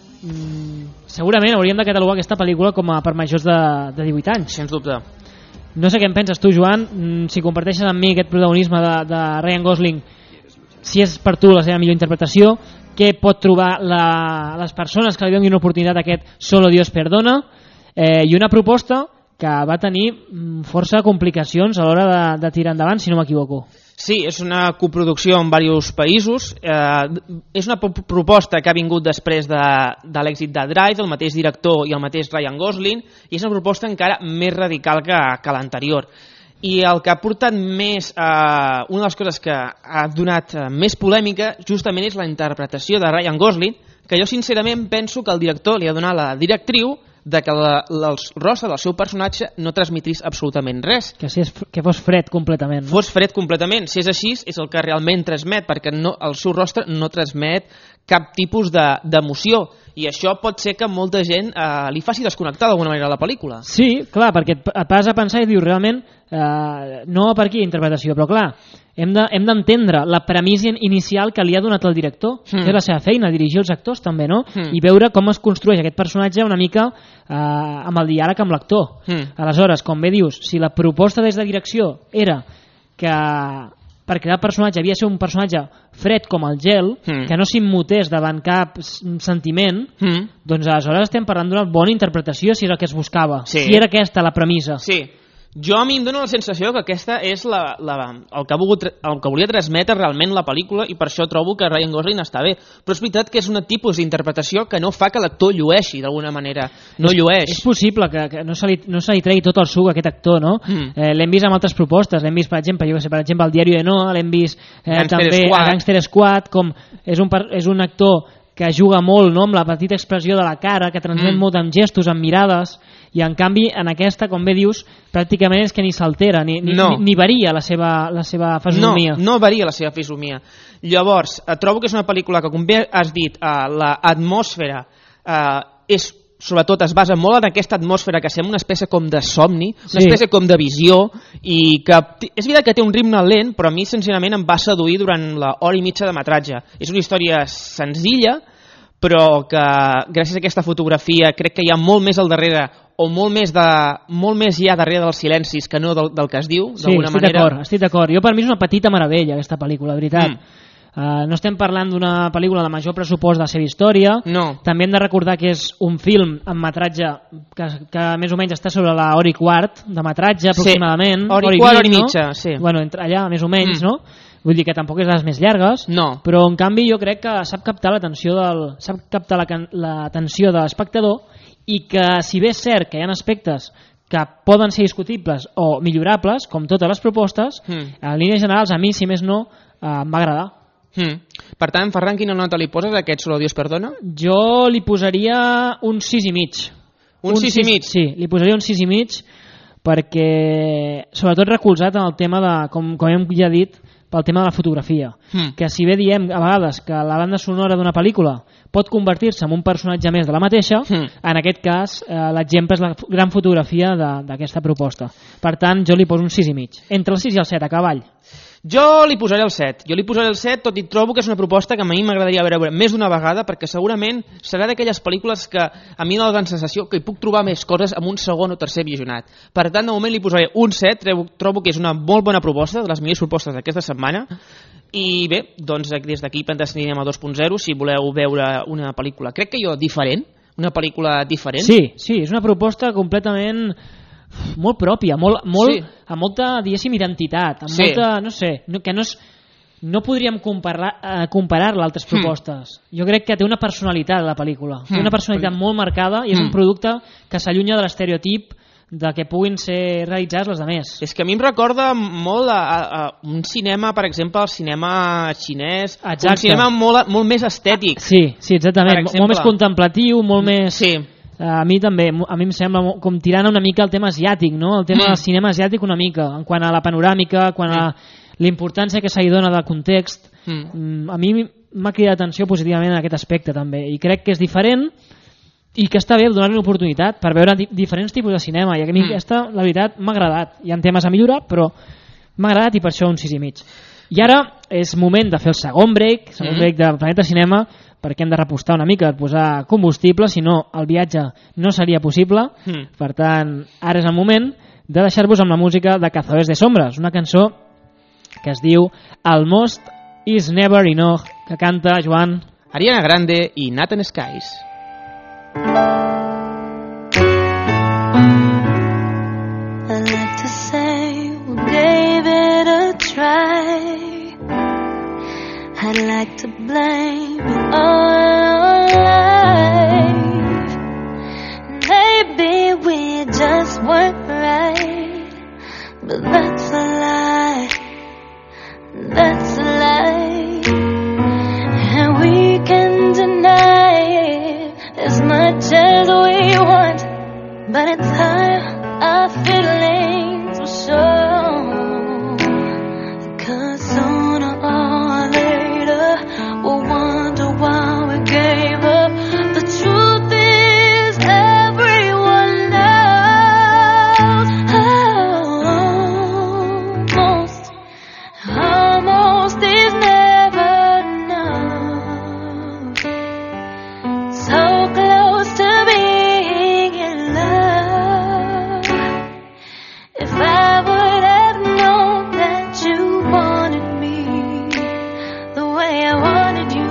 mm, segurament hauríem de catalogar aquesta pel·lícula com a per majors de, de divuit anys. Sens dubte. No sé què en penses tu, Joan, si comparteixes amb mi aquest protagonisme de, de Ryan Gosling, si és per tu la seva millor interpretació, què pot trobar la, les persones que li donin una oportunitat a aquest Solo Dios Perdona, eh, i una proposta que va tenir força complicacions a l'hora de, de tirar endavant, si no m'equivoco. Sí, és una coproducció en diversos països, eh, és una proposta que ha vingut després de, de l'èxit de Drive, el mateix director i el mateix Ryan Gosling, i és una proposta encara més radical que, que l'anterior. I el que ha portat més, eh, una de les coses que ha donat eh, més polèmica justament és la interpretació de Ryan Gosling, que jo sincerament penso que el director li ha donat la directriu de que la, la, el rostre del seu personatge no transmitís absolutament res. Que, si és, que fos fred completament. No? Fos fred completament. Si és així, és el que realment transmet, perquè no, el seu rostre no transmet cap tipus d'emoció. De, I això pot ser que molta gent eh, li faci desconnectar d'alguna manera la pel·lícula. Sí, clar, perquè et, et vas a pensar i dius realment eh, no per aquí interpretació, però clar, hem d'entendre de, la premissa inicial que li ha donat el director, mm. que és la seva feina, dirigir els actors també, no? Mm. I veure com es construeix aquest personatge una mica eh, amb el diàleg amb l'actor. Mm. Aleshores, com bé dius, si la proposta des de direcció era que per crear el personatge havia de ser un personatge fred com el gel, mm. que no s'immutés davant cap sentiment, mm. doncs aleshores estem parlant d'una bona interpretació, si és el que es buscava, sí. si era aquesta la premissa. Sí. Jo a mi em dóna la sensació que aquesta és la, la, el, que ha volgut, el que volia transmetre realment la pel·lícula, i per això trobo que Ryan Gosling està bé, però és veritat que és un tipus d'interpretació que no fa que l'actor llueixi d'alguna manera, no llueix. És possible que, que no, se li, no se li tregui tot el suc a aquest actor, no? Mm. Eh, l'hem vist amb altres propostes, l'hem vist per exemple, jo sé, per exemple al Diari de Noa, l'hem vist eh, també Squad. a Gangster Squad, com és un, és un actor que juga molt, no?, amb la petita expressió de la cara, que transmet mm. molt amb gestos, amb mirades, i en canvi en aquesta, com bé dius, pràcticament és que ni s'altera, ni, ni, no. ni, ni varia la seva, la seva fesomia. No, no varia la seva fesomia. Llavors, eh, trobo que és una pel·lícula que, com bé has dit, eh, l'atmosfera eh, és sobretot es basa molt en aquesta atmosfera que sembla una espècie com de somni, una sí. espècie com de visió, i que és veritat que té un ritme lent, però a mi sincerament em va seduir durant l'hora i mitja de metratge. És una història senzilla, però que gràcies a aquesta fotografia crec que hi ha molt més al darrere, o molt més, de, molt més hi ha darrere dels silencis que no del, del que es diu, sí, d'alguna manera. Sí, estic d'acord, estic d'acord. Jo per mi és una petita meravella aquesta pel·lícula, de veritat. Mm. Uh, no estem parlant d'una pel·lícula de major pressupost de la seva història, no. També hem de recordar que és un film amb metratge que, que més o menys està sobre la hora i quart de metratge aproximadament, sí. hora i quart, hora i mitja, no? Sí. Bueno, entre allà més o menys, mm. no? Vull dir que tampoc és de les més llargues, no. Però en canvi jo crec que sap captar l'atenció del, sap captar l'atenció de l'espectador, i que si bé és cert que hi ha aspectes que poden ser discutibles o millorables, com totes les propostes, mm. en línies generals a mi, si més no, eh, em va agradar. Mm. Per tant, Ferran, quina nota li poses a aquest Solo Dios Perdona? Jo li posaria un sis i mig. Un, un sis i mig? Sí, li posaria un sis i mig, perquè sobretot recolzat en el tema de, com, com hem ja dit, pel tema de la fotografia, mm. que si bé diem a vegades que la banda sonora d'una pel·lícula pot convertir-se en un personatge més de la mateixa, mm. en aquest cas eh, l'exemple és la gran fotografia d'aquesta proposta. Per tant, jo li poso un sis i mig, entre el sis i el set, a cavall. Jo li posaré el set, jo li posaré el set, tot i trobo que és una proposta que a mi m'agradaria veure més d'una vegada, perquè segurament serà d'aquelles pel·lícules que a mi dona la sensació que hi puc trobar més coses amb un segon o tercer visionat. Per tant, de moment li posaré un set, trobo que és una molt bona proposta, de les millors propostes d'aquesta setmana, i bé, doncs des d'aquí Cinema dos punt zero, si voleu veure una pel·lícula, crec que jo diferent, una pel·lícula diferent. Sí, sí, és una proposta completament molt pròpia, molt, molt, sí. amb molta, diguéssim, identitat, amb sí. molta, no sé, no, que no és, no podríem comparar, eh, comparar-la a altres propostes. Mm. Jo crec que té una personalitat la pel·lícula, mm. té una personalitat mm. molt marcada i és mm. un producte que s'allunya de l'estereotip de que puguin ser realitzats les altres. És que a mi em recorda molt a, a, a un cinema, per exemple, el cinema xinès, Exacte. un cinema molt, molt més estètic. Sí, sí, exactament, molt més contemplatiu, molt més... Sí. A mi també, a mi em sembla com tirant una mica el tema asiàtic, no? El tema mm. del cinema asiàtic una mica, en quant a la panoràmica, quan a l'importància que se li dona del context. Mm. A mi m'ha cridat atenció positivament en aquest aspecte també, i crec que és diferent i que està bé donar-li una oportunitat per veure di diferents tipus de cinema, i a mi mm. aquesta, la veritat, m'ha agradat. Hi ha temes a millorar, però m'ha agradat i per això un sis i mig. I ara és moment de fer el segon break, segon mm. break del Planeta Cinema, perquè hem de repostar una mica, posar combustible, si no el viatge no seria possible. Mm. Per tant, ara és el moment de deixar-vos amb la música de Cazadores de Sombras, una cançó que es diu Almost is Never Enough, que canta Joan, Ariana Grande i Nathan Skies. I'd like to say we gave it a try. I'd like to blame it all on life. Maybe we just weren't right, but that's a lie. That's a lie, and we can deny it as much as we want, but in time our feelings will show, because sooner or later we'll wonder why we gave up. The truth is everyone knows. Almost, almost is never enough. So close to being in love. If I would have known that you wanted me the way I wanted you,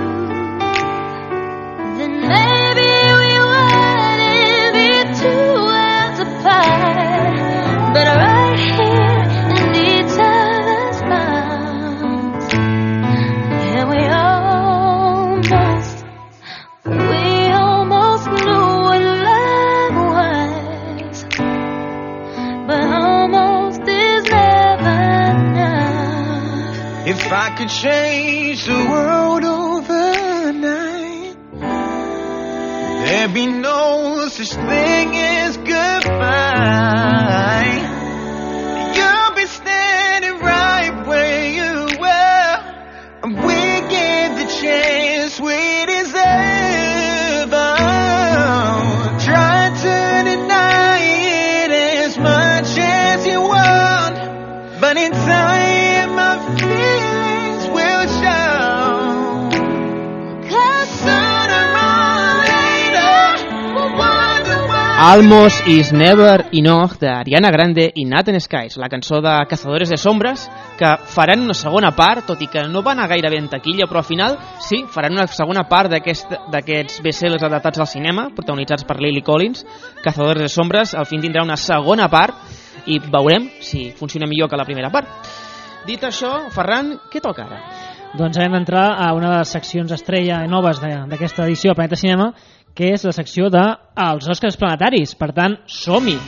then maybe we wouldn't be two worlds apart. But right here in each other's arms, yeah, we almost, we almost knew what love was, but almost is never enough. If I could change the world overnight, there'd be no such thing as goodbye. You'll be standing right where you were, and we get the chance we deserve. Oh, try to deny it as much as you want, but in time my feelings will show. 'Cause sooner or later we'll wonder why. Almost is Never Enough d'Ariana Grande i Nathan Skies, la cançó de Cazadores de Sombres, que faran una segona part, tot i que no va anar gaire bé en taquilla, però al final sí, faran una segona part d'aquests bestsellers adaptats al cinema, protagonitzats per Lily Collins. Cazadores de Sombres al fin tindrà una segona part i veurem si funciona millor que la primera part. Dit això, Ferran, què toca ara? Doncs hem d'entrar a una de les seccions estrella noves d'aquesta edició de Planeta Cinema, que és la secció dels Oscars planetaris. Per tant, som-hi!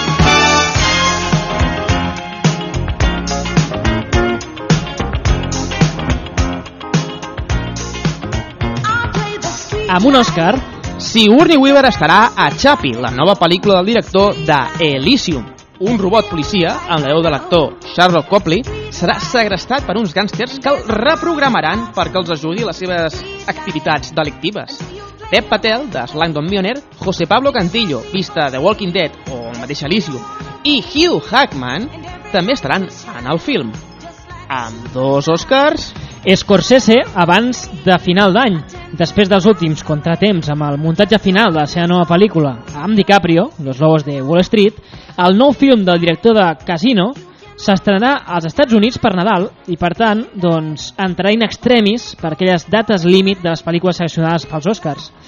Amb un Òscar, Sigourney Weaver estarà a Chappie, la nova pel·lícula del director d'Elysium. Un robot policia, amb la veu de l'actor Sherlock Copley, serà segrestat per uns gàngsters que el reprogramaran perquè els ajudi a les seves activitats delictives. Dev Patel, de Slumdog Millionaire, José Pablo Cantillo, vista de Walking Dead o el mateix Elysium, i Hugh Jackman també estaran en el film. Amb dos Oscars... Scorsese, abans de final d'any, després dels últims contratemps amb el muntatge final de la seva nova pel·lícula amb DiCaprio, Los Lobos de Wall Street, el nou film del director de Casino s'estrenarà als Estats Units per Nadal i, per tant, doncs, entrarà in extremis per aquelles dates límit de les pel·lícules seleccionades pels Oscars.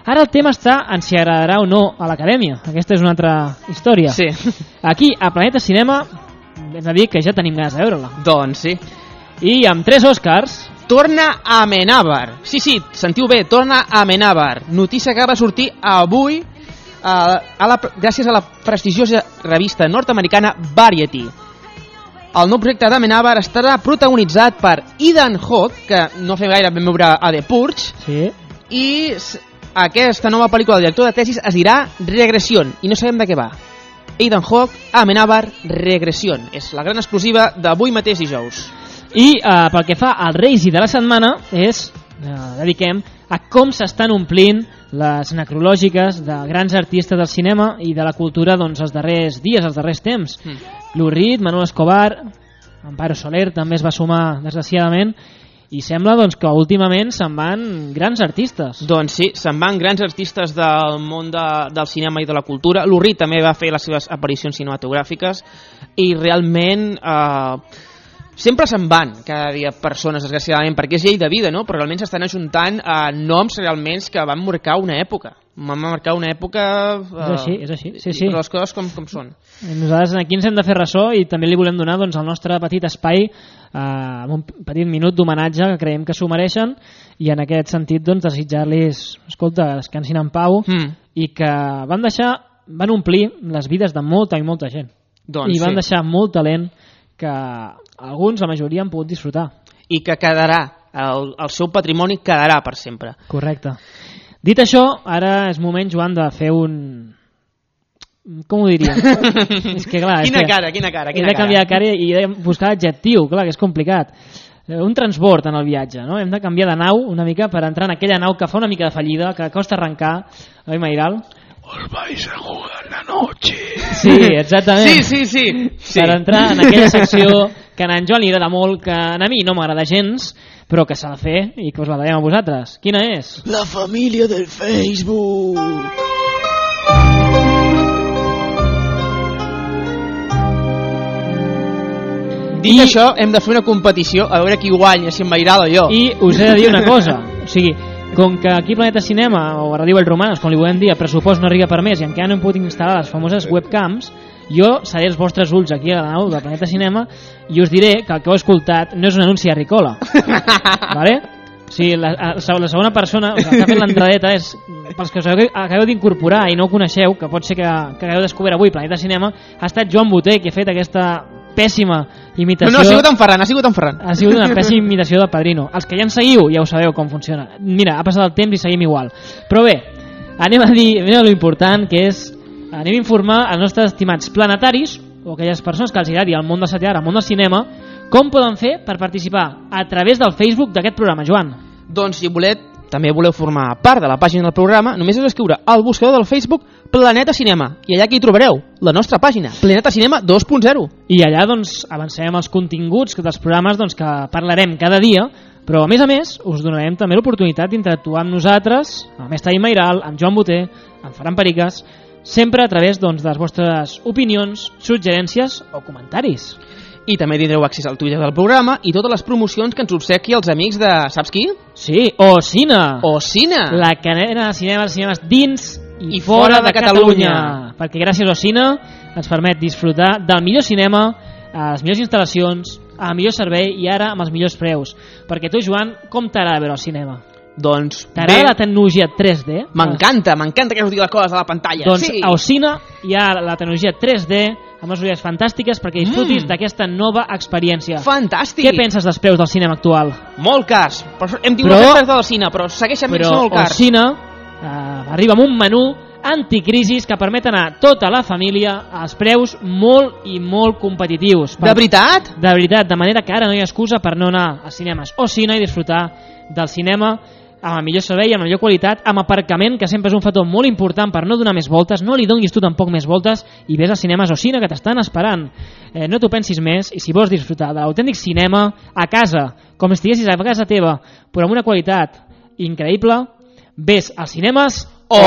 Ara el tema està en si agradarà o no a l'Acadèmia. Aquesta és una altra història. Sí. Aquí, a Planeta Cinema, hem de dir que ja tenim ganes de veure-la. Doncs sí. I amb tres Oscars... Torna a Amenábar. Sí, sí, sentiu bé, torna a Amenábar. Notícia que va sortir avui a, a la, gràcies a la prestigiosa revista nord-americana Variety. El nou projecte d'Amenábar estarà protagonitzat per Ethan Hawke, que no fem gaire ben veure a The Purge, sí. I aquesta nova pel·lícula del director de tesis es dirà Regression, i no sabem de què va. Ethan Hawke, Amenábar, Regression. És la gran exclusiva d'avui mateix dijous. I eh, pel que fa al Reisi de la setmana és, eh, dediquem a com s'estan omplint les necrològiques de grans artistes del cinema i de la cultura doncs, els darrers dies, els darrers temps. Mm. Lou Reed, Manuel Escobar, Amparo Soler també es va sumar desgraciadament, i sembla doncs, que últimament se'n van grans artistes. Doncs sí, se'n van grans artistes del món de, del cinema i de la cultura. Lou Reed també va fer les seves aparicions cinematogràfiques i realment... Eh, sempre se'n van cada dia persones, desgraciadament, perquè és llei de vida, no? Però realment s'estan ajuntant a noms realment que van marcar una època. Van marcar una època... Eh, és així, és així. Sí, sí. Però les coses com, com són. Nosaltres aquí ens hem de fer ressò i també li volem donar doncs, el nostre petit espai, eh, amb un petit minut d'homenatge que creiem que s'ho mereixen, i en aquest sentit doncs, desitjar-los, escolta, descansin en pau, mm. i que van deixar, van omplir les vides de molta i molta gent. Doncs I van sí. deixar molt talent que alguns, la majoria, han pogut disfrutar. I que quedarà, el, el seu patrimoni quedarà per sempre. Correcte. Dit això, ara és moment, Joan, de fer un... Com ho diria? és que, clar, quina és que cara, quina cara, quina he de canviar de cara i he de buscar l'adjectiu, clar, que és complicat. Un transbord en el viatge, no? Hem de canviar de nau una mica per entrar en aquella nau que fa una mica de fallida, que costa arrencar, oi, Mairal? Os vais a jugar la noche. Sí, exactament. Sí, sí, sí. sí. Per entrar en aquella secció que a en Joan li agrada molt, que a mi no m'agrada gens, però que s'ha de fer i que us la deiem a vosaltres. Quina és? La família del Facebook. Dit I... això, hem de fer una competició a veure qui guanya, si en Mairal o jo. I us he de dir una cosa, o sigui, com que aquí Planeta Cinema o Radio El Romanos, com li volem dir, el pressupost no arriba per més i encara no hem pogut instal·lar les famoses webcams, jo seré els vostres ulls aquí a la nau del Planeta Cinema i us diré que el que heu escoltat no és un anunci a Ricola. Vale? O sigui, la, la segona persona, o sigui, el que ha fet l'entradeta és, pels que us acabeu d'incorporar i no ho coneixeu, que pot ser que, que hagueu descobert avui Planeta Cinema, ha estat Joan Boter, que ha fet aquesta pèssima imitació. No, no, ha sigut en Ferran, ha sigut en Ferran. Ha sigut una pèssima imitació del Padrino. Els que ja en seguiu ja ho sabeu com funciona. Mira, ha passat el temps i seguim igual. Però bé, anem a dir, mira lo important, que és, anem a informar als nostres estimats planetaris, o aquelles persones que els agradi al món del setè art, al món del cinema, com poden fer per participar a través del Facebook d'aquest programa, Joan? Doncs si voleu, també voleu formar part de la pàgina del programa, només heu d'escriure al buscador del Facebook Planeta Cinema, i allà que hi trobareu la nostra pàgina, Planeta Cinema dos punt zero. I allà doncs avancem els continguts dels programes doncs, que parlarem cada dia, però a més a més us donarem també l'oportunitat d'interactuar amb nosaltres, amb Estadi Mairal, amb Joan Boter, amb Ferran Periques, sempre a través doncs, de les vostres opinions, suggerències o comentaris. I també tindreu accés al Twitter del programa i totes les promocions que ens obsequi els amics de... Saps qui? Sí, Ocina. Ocina. La cadena de cinema, cinemes dins i, I fora, fora de, de Catalunya. Catalunya. Perquè gràcies a Ocina ens permet disfrutar del millor cinema, a les millors instal·lacions, al millor servei i ara amb els millors preus. Perquè tu, Joan, com t'agrada veure el cinema? Doncs t'agrada la tecnologia tres D? M'encanta, m'encanta que us digui les coses a la pantalla. Doncs sí. A Ocina hi ha la tecnologia tres D amb les ulleres fantàstiques perquè disfrutis mm. d'aquesta nova experiència. Fantàstic! Què penses dels preus del cinema actual? Molt cars. Hem tingut els preus del cine, però segueixen sent molt cars. Però Ocina eh, arriba amb un menú anticrisis que permet anar tota la família als preus molt i molt competitius. De veritat? De veritat, de manera que ara no hi ha excusa per no anar als cinemes Ocina i disfrutar del cinema amb el millor servei, amb la millor qualitat, amb aparcament, que sempre és un factor molt important per no donar més voltes, no li donis tu tampoc més voltes i vés als cinemes Ocina que t'estan esperant. Eh, no t'ho pensis més i si vols disfrutar de l'autèntic cinema a casa, com si estiguessis a casa teva, però amb una qualitat increïble, vés als cinemes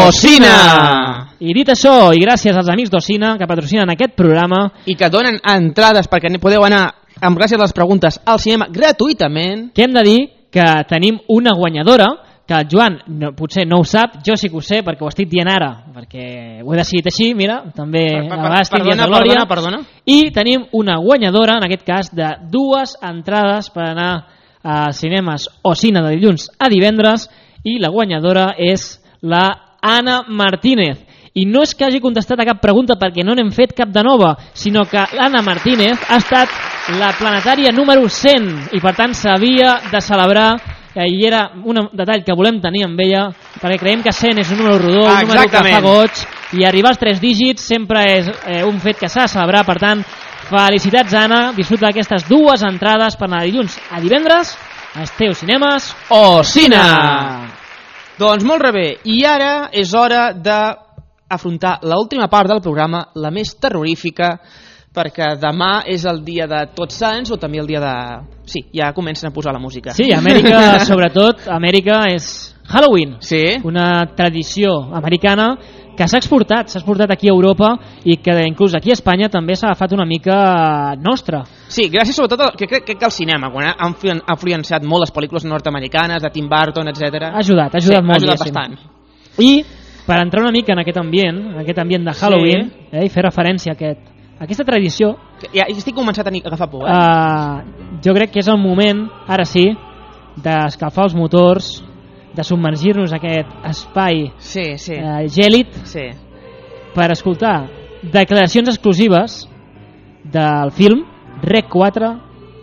Ocina! I dit això, i gràcies als amics d'Ocina que patrocinen aquest programa i que donen entrades perquè podeu anar, amb gràcies a les preguntes, al cinema gratuïtament, que hem de dir que tenim una guanyadora que el Joan no, potser no ho sap, jo sí que ho sé perquè ho estic dient ara, perquè ho he decidit així, mira, també per, per, a vegades estic dient perdona, de Glòria, perdona, perdona. I tenim una guanyadora, en aquest cas, de dues entrades per anar a cinemes o cine de dilluns a divendres, i la guanyadora és la Anna Martínez. I no és que hagi contestat a cap pregunta perquè no n'hem fet cap de nova, sinó que l'Anna Martínez ha estat la planetària número cent i per tant s'havia de celebrar, i era un detall que volem tenir amb ella perquè creiem que cent és un número rodó, un número que fa goig, i arribar als tres dígits sempre és eh, un fet que s'ha de celebrar. Per tant, felicitats, Anna, disfruta d'aquestes dues entrades per anar dilluns a divendres als teus cinemes o cine. Doncs molt bé, i ara és hora de afrontar l'última part del programa, la més terrorífica, perquè demà és el dia de Tots Sants o també el dia de... Sí, ja comencen a posar la música. Sí, Amèrica, sobretot, Amèrica és Halloween, sí. Una tradició americana que s'ha exportat, s'ha exportat aquí a Europa i que inclús aquí a Espanya també s'ha agafat una mica nostra. Sí, gràcies sobretot a, que crec que, que el cinema, quan ha influenciat molt les pel·lícules nord-americanes, de Tim Burton, etcètera. Ha ajudat, ha ajudat sí, molt. Ha ajudat bastant. I per entrar una mica en aquest ambient, en aquest ambient de Halloween, sí. eh, i fer referència a aquest, a aquesta tradició... Ja estic començant a agafar por, eh? Uh, jo crec que és el moment, ara sí, d'escalfar els motors, de submergir-nos en aquest espai sí, sí. Uh, gèlid sí. per escoltar declaracions exclusives del film Rec quatre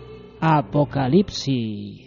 Apocalipsis.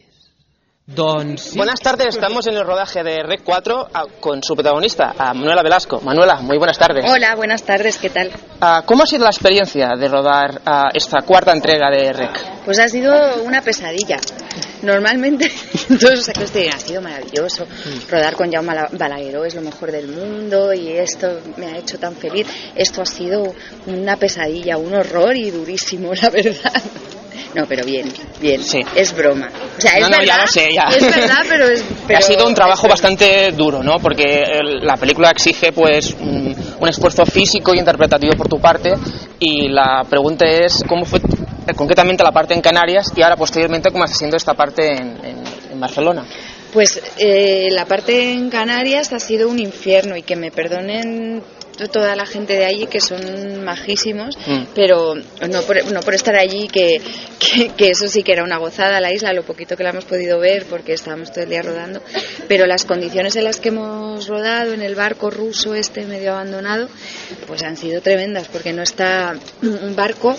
Doncs sí. Buenas tardes, estamos en el rodaje de Rec cuatro con su protagonista, a Manuela Velasco. Manuela, muy buenas tardes. Hola, buenas tardes, ¿qué tal? Uh, ¿Cómo ha sido la experiencia de rodar uh, esta cuarta entrega de Rec? Pues ha sido una pesadilla. Normalmente, todos los que ha sido maravilloso. Rodar con Jaume Balagueró es lo mejor del mundo y esto me ha hecho tan feliz. Esto ha sido una pesadilla, un horror y durísimo, la verdad. No, pero bien, bien, sí. Es broma. O sea, es no, no, verdad, ya lo sé, ya. Es verdad, pero es... Pero ha sido un trabajo bastante duro, ¿no? Porque el, la película exige, pues, un, un esfuerzo físico y interpretativo por tu parte, y la pregunta es, ¿cómo fue concretamente la parte en Canarias y ahora posteriormente cómo está siendo esta parte en, en, en Barcelona? Pues eh, la parte en Canarias ha sido un infierno, y que me perdonen toda la gente de allí, que son majísimos, mm. pero no por, no por estar allí, que, que, que eso sí que era una gozada la isla, lo poquito que la hemos podido ver porque estábamos todo el día rodando, pero las condiciones en las que hemos rodado en el barco ruso este medio abandonado pues han sido tremendas, porque no está un barco,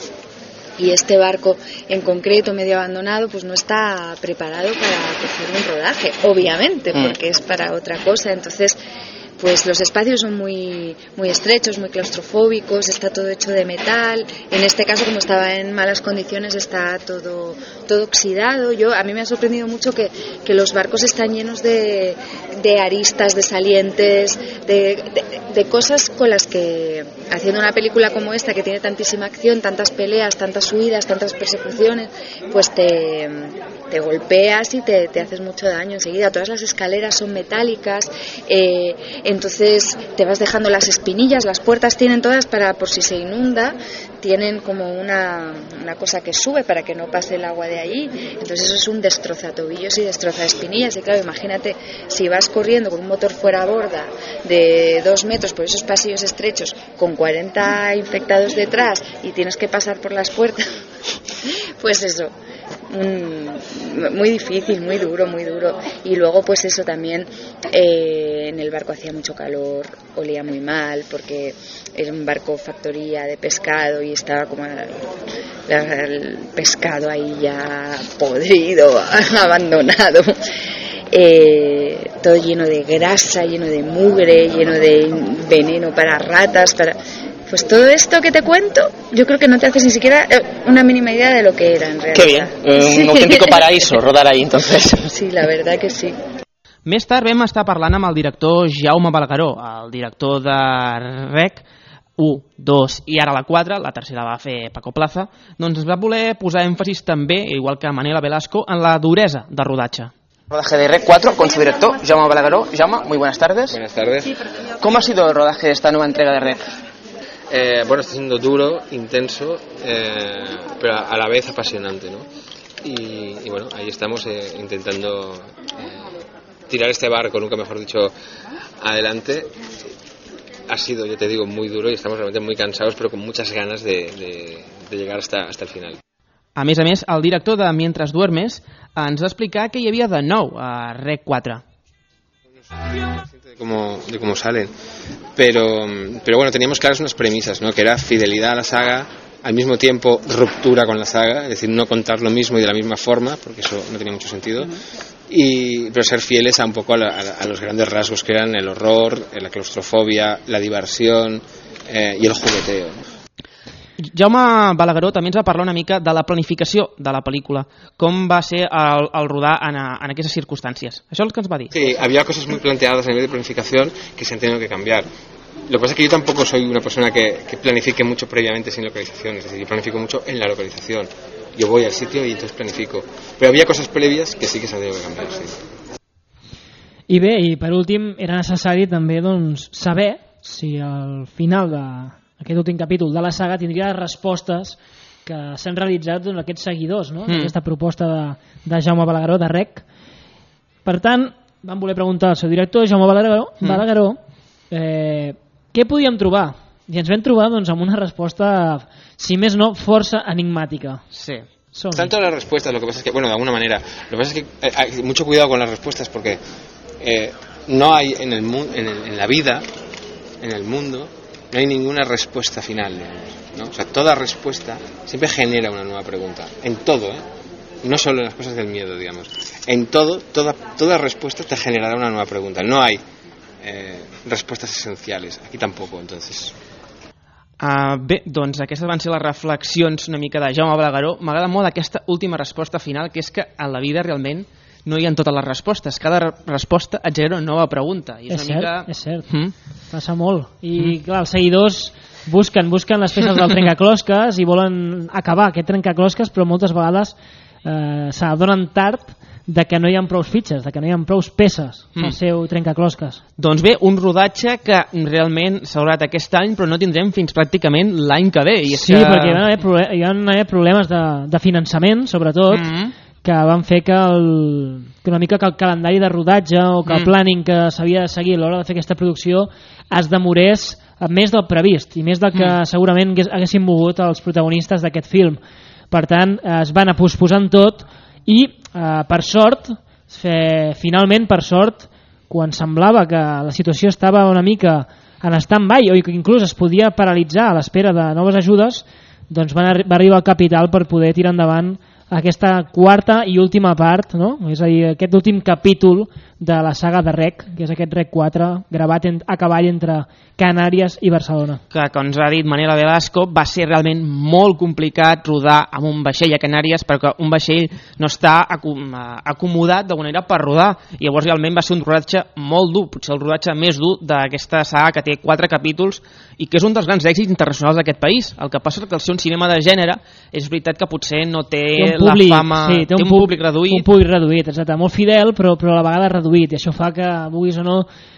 y este barco en concreto medio abandonado pues no está preparado para hacer un rodaje, obviamente, porque es para otra cosa. Entonces pues los espacios son muy muy estrechos, muy claustrofóbicos, está todo hecho de metal. En este caso, como estaba en malas condiciones, está todo todo oxidado. Yo a mí me ha sorprendido mucho que, que los barcos están llenos de, de aristas, de salientes, de, de, de cosas con las que, haciendo una película como esta, que tiene tantísima acción, tantas peleas, tantas huidas, tantas persecuciones, pues te, te golpeas y te, te haces mucho daño enseguida. Todas las escaleras son metálicas, eh, entonces te vas dejando las espinillas, las puertas tienen todas, para por si se inunda, tienen como una, una cosa que sube para que no pase el agua de ahí. Entonces eso es un destroza tobillos y destroza espinillas. Y claro, imagínate si vas corriendo con un motor fuera a borda de dos metros por esos pasillos estrechos con cuarenta infectados detrás y tienes que pasar por las puertas. Pues eso, mm, muy difícil, muy duro, muy duro. Y luego pues eso también, eh, en el barco hacía mucho calor, olía muy mal porque era un barco factoría de pescado y estaba como el, el pescado ahí ya podrido, abandonado. Eh, todo lleno de grasa, lleno de mugre, lleno de veneno para ratas, para... Pues todo esto que te cuento, yo creo que no te haces ni siquiera una mínima idea de lo que era en realidad. Qué bien, un auténtico paraíso rodar ahí entonces. Sí, la verdad que sí. Més tard vam estar parlant amb el director Jaume Balagueró, el director de Rec u, dos i ara la quatre, la tercera va fer Paco Plaza, doncs va voler posar èmfasis també, igual que Manuela Velasco, en la duresa de rodatge. Rodaje de Rec cuatro con su director, Jaume Balagueró. Jaume, muy buenas tardes. Buenas tardes. ¿Cómo ha sido el rodaje de esta nueva entrega de Rec? Eh, bueno, está siendo duro, intenso, eh, pero a la vez apasionante, ¿no? Y, y bueno, ahí estamos eh, intentando eh, tirar este barco, nunca mejor dicho, adelante, ha sido, yo te digo, muy duro y estamos realmente muy cansados, pero con muchas ganas de, de, de llegar hasta, hasta el final. A més a més, el director de Mientras duermes ens va explicar que hi havia de nou a Rec quatre. De cómo, de cómo salen, pero, pero bueno, teníamos claras unas premisas, ¿no? Que era fidelidad a la saga, al mismo tiempo ruptura con la saga, es decir, no contar lo mismo y de la misma forma, porque eso no tenía mucho sentido, y, pero ser fieles a un poco a, la, a los grandes rasgos que eran el horror, la claustrofobia, la diversión eh, y el jugueteo. Jaume Balagueró també ens va parlar una mica de la planificació de la pel·lícula, com va ser el, el rodar en, a, en aquestes circunstàncies. Això és el que ens va dir. Sí, había cosas muy planteadas a nivel de planificación que se han tenido que cambiar. Lo que pasa es que yo tampoco soy una persona que, que planifique mucho previamente sin localización, es decir, yo planifico mucho en la localización. Yo voy al sitio y entonces planifico. Pero había cosas previas que sí que se han tenido que cambiar, sí. I bé, i per últim, era necessari també doncs, saber si al final de aquest últim capítol de la saga tindria respostes que s'han realitzat doncs, aquests seguidors, no? Mm. Aquesta proposta de, de Jaume Balagueró, de Rec. Per tant, vam voler preguntar al seu director, Jaume Balagueró, mm. Balagueró eh, què podíem trobar? I ens vam trobar doncs, amb una resposta, si més no, força enigmàtica. Sí. Son. Tanto las respuestas, lo que pasa es que, bueno, de alguna manera, lo que pasa es que eh, hay mucho cuidado con las respuestas porque eh, no hay en, el, en, el, en la vida, en el mundo, no hay ninguna respuesta final, ¿no? O sea, toda respuesta siempre genera una nueva pregunta, en todo, ¿eh? No solo en las cosas del miedo, digamos. En todo, toda, toda respuesta te generará una nueva pregunta. No hay eh, respuestas esenciales, aquí tampoco, entonces. Uh, bé, doncs aquestes van ser les reflexions una mica de Jaume Balagueró. M'agrada molt aquesta última resposta final, que és que en la vida realment no hi ha totes les respostes. Cada resposta et genera una nova pregunta. I és, és una cert, mica... és cert. Mm? Passa molt. I mm. clar, els seguidors busquen, busquen les peces del trencaclosques i volen acabar aquest trencaclosques, però moltes vegades eh, s'adonen tard de que no hi ha prou fitxes, de que no hi ha prou peces mm. al seu trencaclosques. Doncs bé, un rodatge que realment s'ha durat aquest any, però no tindrem fins pràcticament l'any que ve. I és sí, que... perquè hi van haver, proble hi van haver problemes de, de finançament, sobretot, mm. que van fer que, el, que una mica que el calendari de rodatge o que el planning que s'havia de seguir a l'hora de fer aquesta producció es demorés més del previst i més del que mm. segurament haguessin volgut els protagonistes d'aquest film. Per tant, es van a posposant tot i, eh, per sort, fe, finalment, per sort, quan semblava que la situació estava una mica en stand-by o que inclús es podia paralitzar a l'espera de noves ajudes, doncs van arri va arribar el capital per poder tirar endavant aquesta quarta i última part, no? És a dir, aquest últim capítol de la saga de Rec, que és aquest Rec quatre, gravat en, a cavall entre Canàries i Barcelona. Que, com ens ha dit Manela Velasco, va ser realment molt complicat rodar amb un vaixell a Canàries perquè un vaixell no està acom acomodat d'alguna manera per rodar. I llavors realment va ser un rodatge molt dur, potser el rodatge més dur d'aquesta saga que té quatre capítols i que és un dels grans èxits internacionals d'aquest país. El que passa és que el seu cinema de gènere és veritat que potser no té, té públic, la fama, sí, té, un, té un públic reduït. Un públic reduït, exacte, molt fidel, però, però a la vegada reduït, i això fa que, vulguis o no,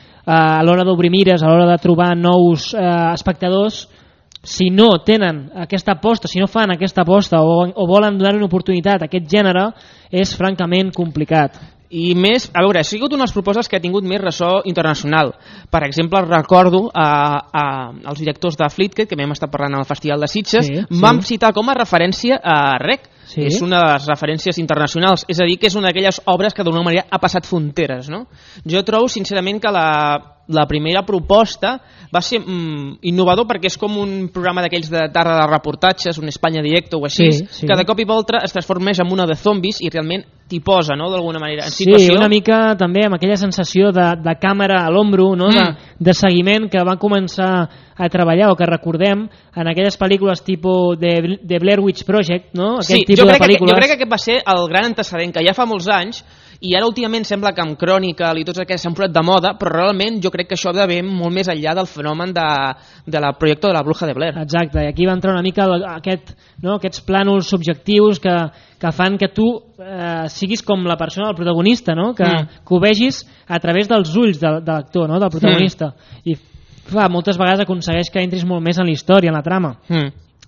a l'hora d'obrir mires, a l'hora de trobar nous eh, espectadors, si no tenen aquesta aposta, si no fan aquesta aposta o, o volen donar una oportunitat a aquest gènere, és francament complicat. I més, a veure, ha sigut unes propostes que ha tingut més ressò internacional. Per exemple, recordo a, a, als directors de Fleetcat, que vam estar parlant al Festival de Sitges, sí, vam sí. citar com a referència a Rec. Sí. És una de les referències internacionals, és a dir, que és una d'aquelles obres que d'alguna manera ha passat fronteres, no? Jo trobo sincerament que la, la primera proposta va ser mm, innovador perquè és com un programa d'aquells de tarda de reportatges, un Espanya Directo o així, sí, sí. que de cop i volta es transformés en una de zombis i realment t'hi posa, no?, d'alguna manera, en situació. Sí, una mica també amb aquella sensació de, de càmera a l'ombro, no?, mm. de, de seguiment que va començar a treballar o que recordem en aquelles pel·lícules tipus de, de Blair Witch Project, no?, aquest sí, tipus jo de crec pel·lícules. Que, jo crec que aquest va ser el gran antecedent, que ja fa molts anys, i ara últimament sembla que amb Chronicle i tots aquests s'han posat de moda, però realment jo crec que això ha de venir molt més enllà del fenomen de, de la projecte de la Bruja de Blair. Exacte, i aquí va entrar una mica aquest, no, aquests plànols subjectius que, que fan que tu eh, siguis com la persona, el protagonista, no? que, mm. que ho vegis a través dels ulls de, de l'actor, no? del protagonista. Mm. I clar, moltes vegades aconsegueix que entris molt més en la història, en la trama. Mm.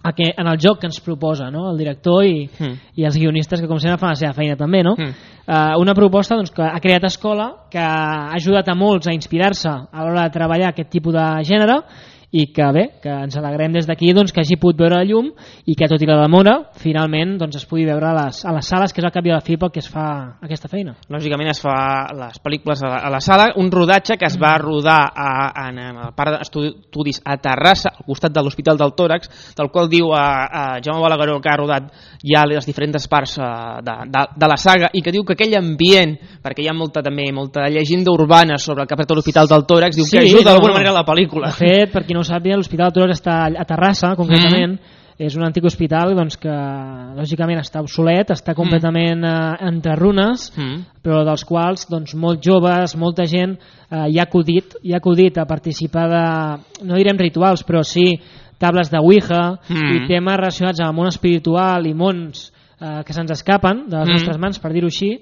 a que, en el joc que ens proposa, no? El director i, mm. i els guionistes, que com sempre fan la seva feina també, no? Mm. Uh, una proposta doncs, que ha creat escola, que ha ajudat a molts a inspirar-se a l'hora de treballar aquest tipus de gènere, i que bé, que ens alegrem des d'aquí doncs, que hagi pogut veure la llum i que tot i la demora finalment doncs, es pugui veure a les, a les sales, que és el cap i a la fi pel que es fa aquesta feina. Lògicament es fa les pel·lícules a la, a la sala, un rodatge que es va rodar a, a, en el parc d'estudis a Terrassa, al costat de l'Hospital del Tòrax, del qual diu a, a Jaume Balagueró que ha rodat ja les diferents parts de, de, de la saga, i que diu que aquell ambient, perquè hi ha molta, també, molta llegenda urbana sobre el que ha fet l'Hospital del Tòrax, diu sí, que ajuda d'alguna no, manera a la pel·lícula. De fet, per qui no ho sàpiga, l'Hospital del Tòrax està a Terrassa, concretament, mm-hmm. és un antic hospital doncs, que lògicament està obsolet, està completament eh, entre runes, mm. però dels quals doncs, molts joves, molta gent eh, hi ha acudit, hi ha acudit a participar de, no direm rituals, però sí tables de Ouija mm. i temes relacionats amb el món espiritual i mons eh, que se'ns escapen de les mm. nostres mans, per dir-ho així,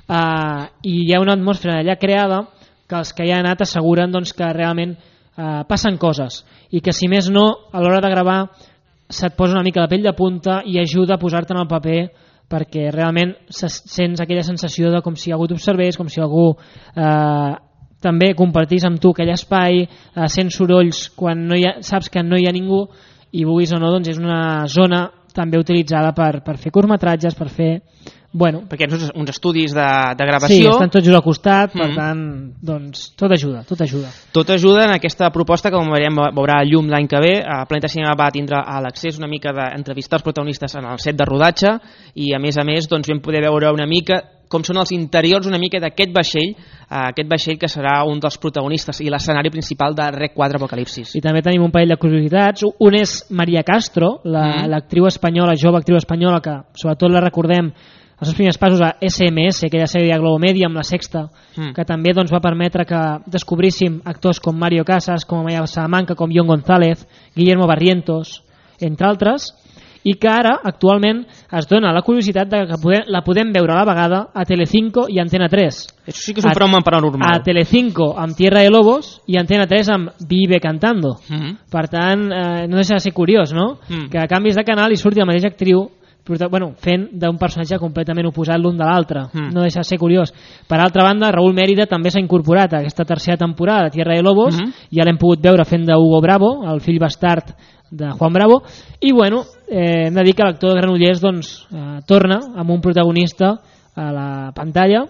eh, i hi ha una atmosfera allà creada que els que hi han anat asseguren doncs, que realment eh, passen coses i que si més no a l'hora de gravar se't posa una mica la pell de punta i ajuda a posar-te en el paper perquè realment sents aquella sensació de com si algú t'observés, com si algú eh, també compartís amb tu aquell espai, eh, sents sorolls quan no hi ha, saps que no hi ha ningú i vulguis o no, doncs és una zona també utilitzada per, per fer curtmetratges, per fer... Bueno, perquè uns, uns estudis de, de gravació... Sí, estan tots just al costat, per mm. tant, doncs, tot ajuda, tot ajuda. Tot ajuda en aquesta proposta que com veurem veurà llum l'any que ve. A Planeta Cinema va tindre a l'accés una mica d'entrevistar els protagonistes en el set de rodatge i a més a més doncs, vam poder veure una mica com són els interiors una mica d'aquest vaixell, aquest vaixell que serà un dels protagonistes i l'escenari principal de Rec quatre Apocalipsis. I també tenim un parell de curiositats. Un és Maria Castro, l'actriu la, mm. espanyola, jove actriu espanyola, que sobretot la recordem els seus primers passos a S M S, aquella sèrie de Globomedia amb la Sexta, mm. que també doncs, va permetre que descobríssim actors com Mario Casas, com Amaya Salamanca, com John González, Guillermo Barrientos, entre altres, i que ara actualment es dona la curiositat de que podem, la podem veure a la vegada a Telecinco i Antena tres. Això sí que és un programa paranormal. A Telecinco amb Tierra de Lobos i Antena tres amb Vive Cantando. Mm-hmm. Per tant, eh, no deixa de ser curiós, no? Mm. Que a canvis de canal hi surti la mateixa actriu bueno, fent d'un personatge completament oposat l'un de l'altre, mm. no deixa de ser curiós. Per altra banda, Raúl Mérida també s'ha incorporat a aquesta tercera temporada de Tierra de Lobos, mm-hmm. ja l'hem pogut veure fent de Hugo Bravo, el fill bastard de Juan Bravo, i bueno, eh, hem de dir que l'actor de Granollers doncs, eh, torna amb un protagonista a la pantalla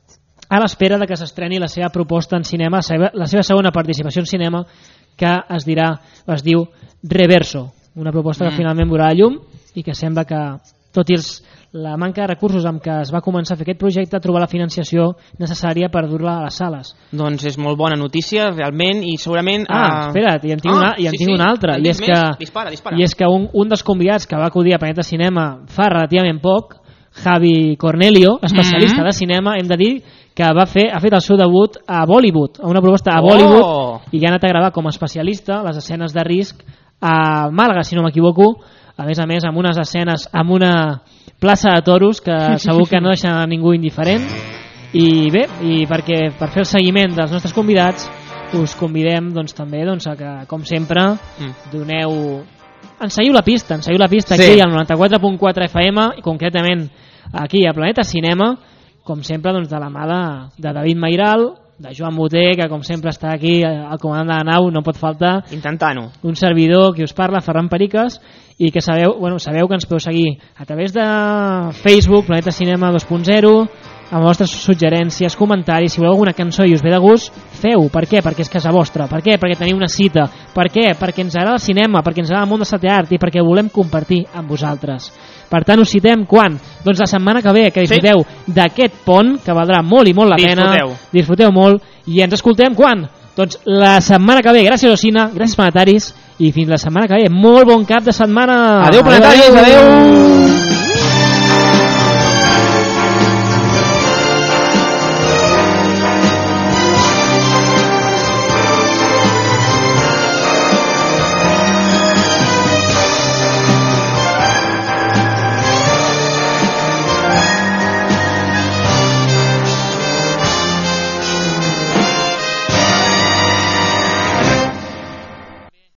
a l'espera de que s'estreni la seva proposta en cinema, la seva, la seva segona participació en cinema, que es dirà, es diu Reverso, una proposta mm. que finalment veurà la llum i que sembla que, tot i els, la manca de recursos amb què es va començar a fer aquest projecte, trobar la financiació necessària per dur-la a les sales. Doncs és molt bona notícia, realment, i segurament... Ah, uh... espera't, i en tinc, ah, una, i en sí, tinc sí. una altra. I és, que, dispara, dispara. I és que un, un dels convidats que va acudir a Planeta Cinema fa relativament poc, Javi Cornelio, especialista mm-hmm. de cinema, hem de dir que va fer, ha fet el seu debut a Bollywood, a una proposta a Bollywood, oh. i que ha anat a gravar com a especialista les escenes de risc a Màlaga, si no m'equivoco, a més a més amb unes escenes amb una plaça de toros que segur que no deixa ningú indiferent. I bé, i perquè per fer el seguiment dels nostres convidats us convidem doncs, també doncs, a que, com sempre, doneu ens seguiu la pista, ens seguiu la pista sí. aquí al noranta-quatre punt quatre F M i concretament aquí a Planeta Cinema, com sempre doncs, de la mà de, de David Mairal, de Joan Boter, que com sempre està aquí al comandant de la nau, no pot faltar, intentant-ho, un servidor que us parla, Ferran Periques, i que sabeu, bueno, sabeu que ens podeu seguir a través de Facebook, Planeta Cinema dos punt zero, amb les vostres suggerències, comentaris. Si voleu alguna cançó i us ve de gust, feu. Per què? Perquè és casa vostra. Per què? Perquè teniu una cita. Per què? Perquè ens agrada el cinema, perquè ens agrada el món de l'art i perquè volem compartir amb vosaltres. Per tant, us citem quan? Doncs la setmana que ve, que disfruteu sí. d'aquest pont, que valdrà molt i molt la disfruteu. pena. Disfruteu molt. I ens escoltem quan? Doncs la setmana que ve. Gràcies, Osina. Gràcies, planetaris. I fins la setmana que ve. Molt bon cap de setmana. Adéu, planetaris. Adéu. adéu.